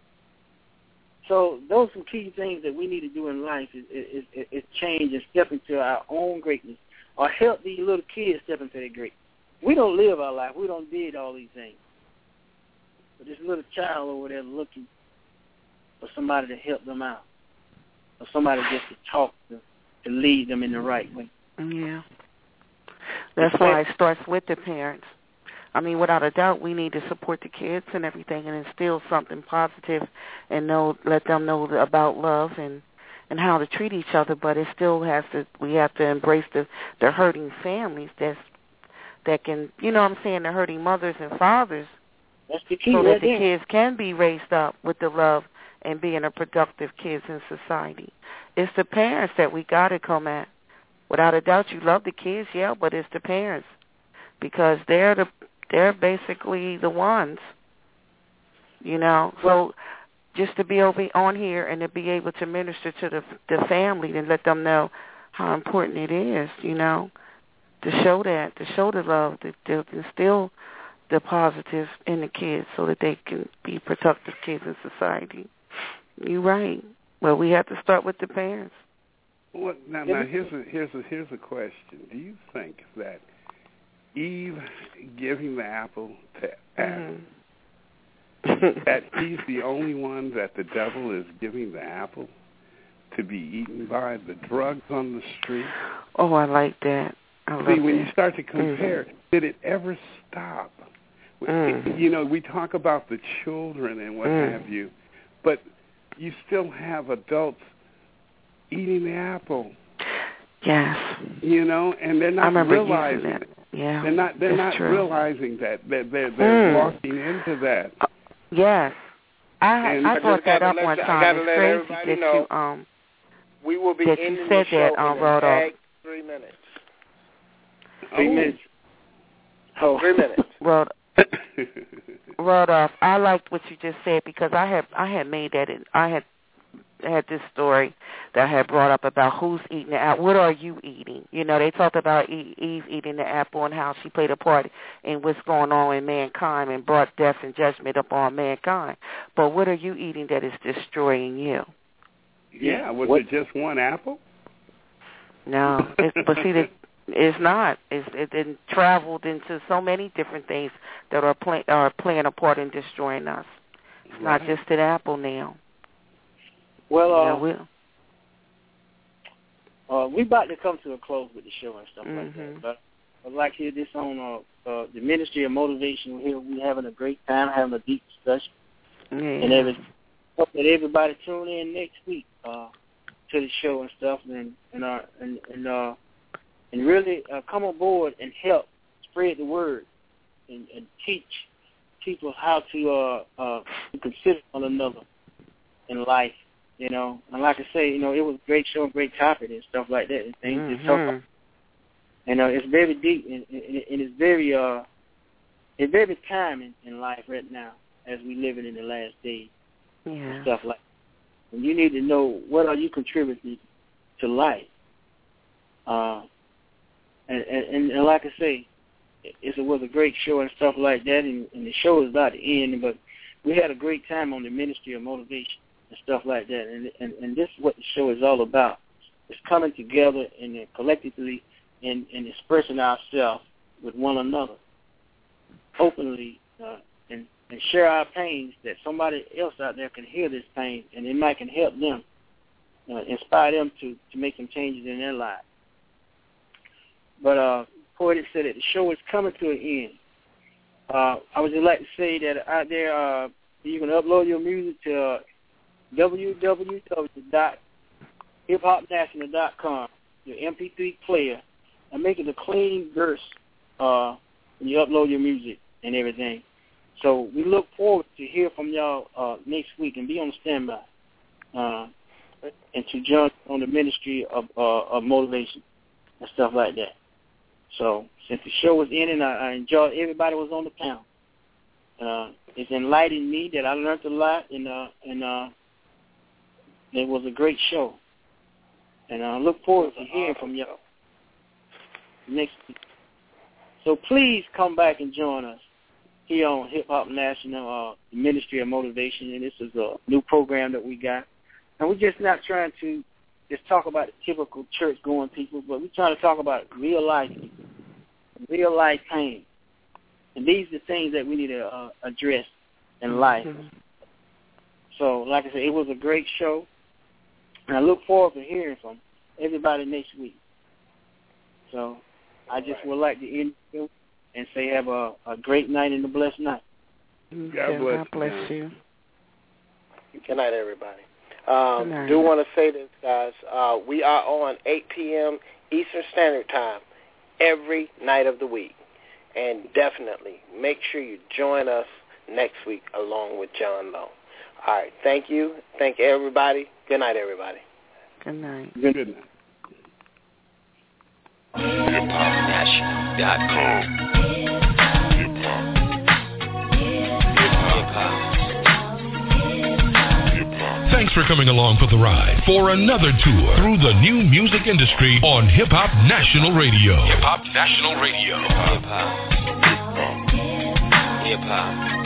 So those are key things that we need to do in life is, is, is, is change and step into our own greatness or help these little kids step into their greatness. We don't live our life. We don't did all these things. But this little child over there looking for somebody to help them out or somebody just to talk to, to lead them in the right way. Yeah. That's why it starts with the parents. I mean, without a doubt, we need to support the kids and everything and instill something positive and know, let them know about love and, and how to treat each other. But it still has to, we have to embrace the, the hurting families that's, that can, you know what I'm saying, the hurting mothers and fathers. That's the key so right that the there. kids can be raised up with the love and being a productive kids in society. It's the parents that we got to come at. Without a doubt, you love the kids, yeah, but it's the parents because they're the they're basically the ones, you know. So just to be over on here and to be able to minister to the the family and let them know how important it is, you know, to show that, to show the love, to, to instill the positive in the kids so that they can be productive kids in society. You're right. Well, we have to start with the parents. Well, now, now here's a here's a here's a question. Do you think that Eve giving the apple to Adam, mm-hmm. that he's the only one that the devil is giving the apple to be eaten by, the drugs on the street? Oh, I like that. I See, when that. you start to compare, mm-hmm. did it ever stop? Mm. You know, we talk about the children and what mm. have you, but you still have adults eating the apple. Yes. You know, and they're not realizing that. Yeah. They're not they're not true. realizing that they're they're, they're mm. walking into that. Uh, yes. I and I brought that up let, one time. I gotta it's let crazy everybody that know you um we will be that ending you said the show that um, in Rodolph. three minutes. Three oh. minutes. Oh, three minutes. Rod- Rodolph, I liked what you just said because I had I had made that in, I had had this story that I had brought up about who's eating the apple. What are you eating? You know, they talked about Eve eating the apple and how she played a part in what's going on in mankind and brought death and judgment upon mankind. But what are you eating that is destroying you? Yeah, was what? it just one apple? No, it's, but see, the, it's not. It's, it, it traveled into so many different things that are, play, are playing a part in destroying us. It's right. not just an apple now. Well, uh, yeah, we'll, uh, we about to come to a close with the show and stuff mm-hmm. like that. But I'd like to hear this on uh, uh, the Ministry of Motivation. Here we're having a great time, having a deep discussion. Yeah. And every, hope that everybody tune in next week uh, to the show and stuff, and and uh, and and, uh, and really uh, come aboard and help spread the word and, and teach people how to uh, uh, to consider one another in life. You know, and like I say, you know, it was a great show, great topic and stuff like that, and things mm-hmm. to talk about. And uh, it's very deep, and, and, and it's very, uh, it's very timing in life right now as we living in the last days. Yeah. And stuff like that. And you need to know what are you contributing to life. Uh, and, and, and like I say, it, it was a great show and stuff like that, and, and the show is about to end, but we had a great time on the Ministry of Motivation and stuff like that, and, and and this is what the show is all about. It's coming together and uh, collectively and, and expressing ourselves with one another openly uh, and, and share our pains that somebody else out there can hear this pain and it might can help them, uh, inspire them to, to make some changes in their lives. But uh, Poetic said that the show is coming to an end. Uh, I would just like to say that out there uh, you can upload your music to uh, w w w dot hip hop national dot com. your M P three player, and make it a clean verse uh, when you upload your music and everything. So we look forward to hear from y'all uh, next week, and be on standby uh, and to join on the ministry of, uh, of motivation and stuff like that. So since the show was ending, I, I enjoyed everybody was on the panel. Uh, it's enlightened me that I learned a lot, and uh, and uh, it was a great show. And I look forward to hearing from y'all next week. So please come back and join us here on Hip Hop National, uh, Ministry of Motivation. And this is a new program that we got. And we're just not trying to just talk about the typical church-going people, but we're trying to talk about real life people, real life pain. And these are the things that we need to uh, address in life. Mm-hmm. So, like I said, it was a great show. And I look forward to hearing from everybody next week. So I just right. would like to end you and say have a, a great night and a blessed night. God bless, God bless you. Good night, everybody. Um, Good night. Do want to say this, guys. Uh, we are on eight p.m. Eastern Standard Time every night of the week. And definitely make sure you join us next week along with John Lowe. All right. Thank you. Thank everybody. Good night, everybody. Good night. Good night. hip hop national dot com. Thanks for coming along for the ride for another tour through the new music industry on Hip Hop National Radio. Hip Hop National Radio. Hip Hop. Hip Hop.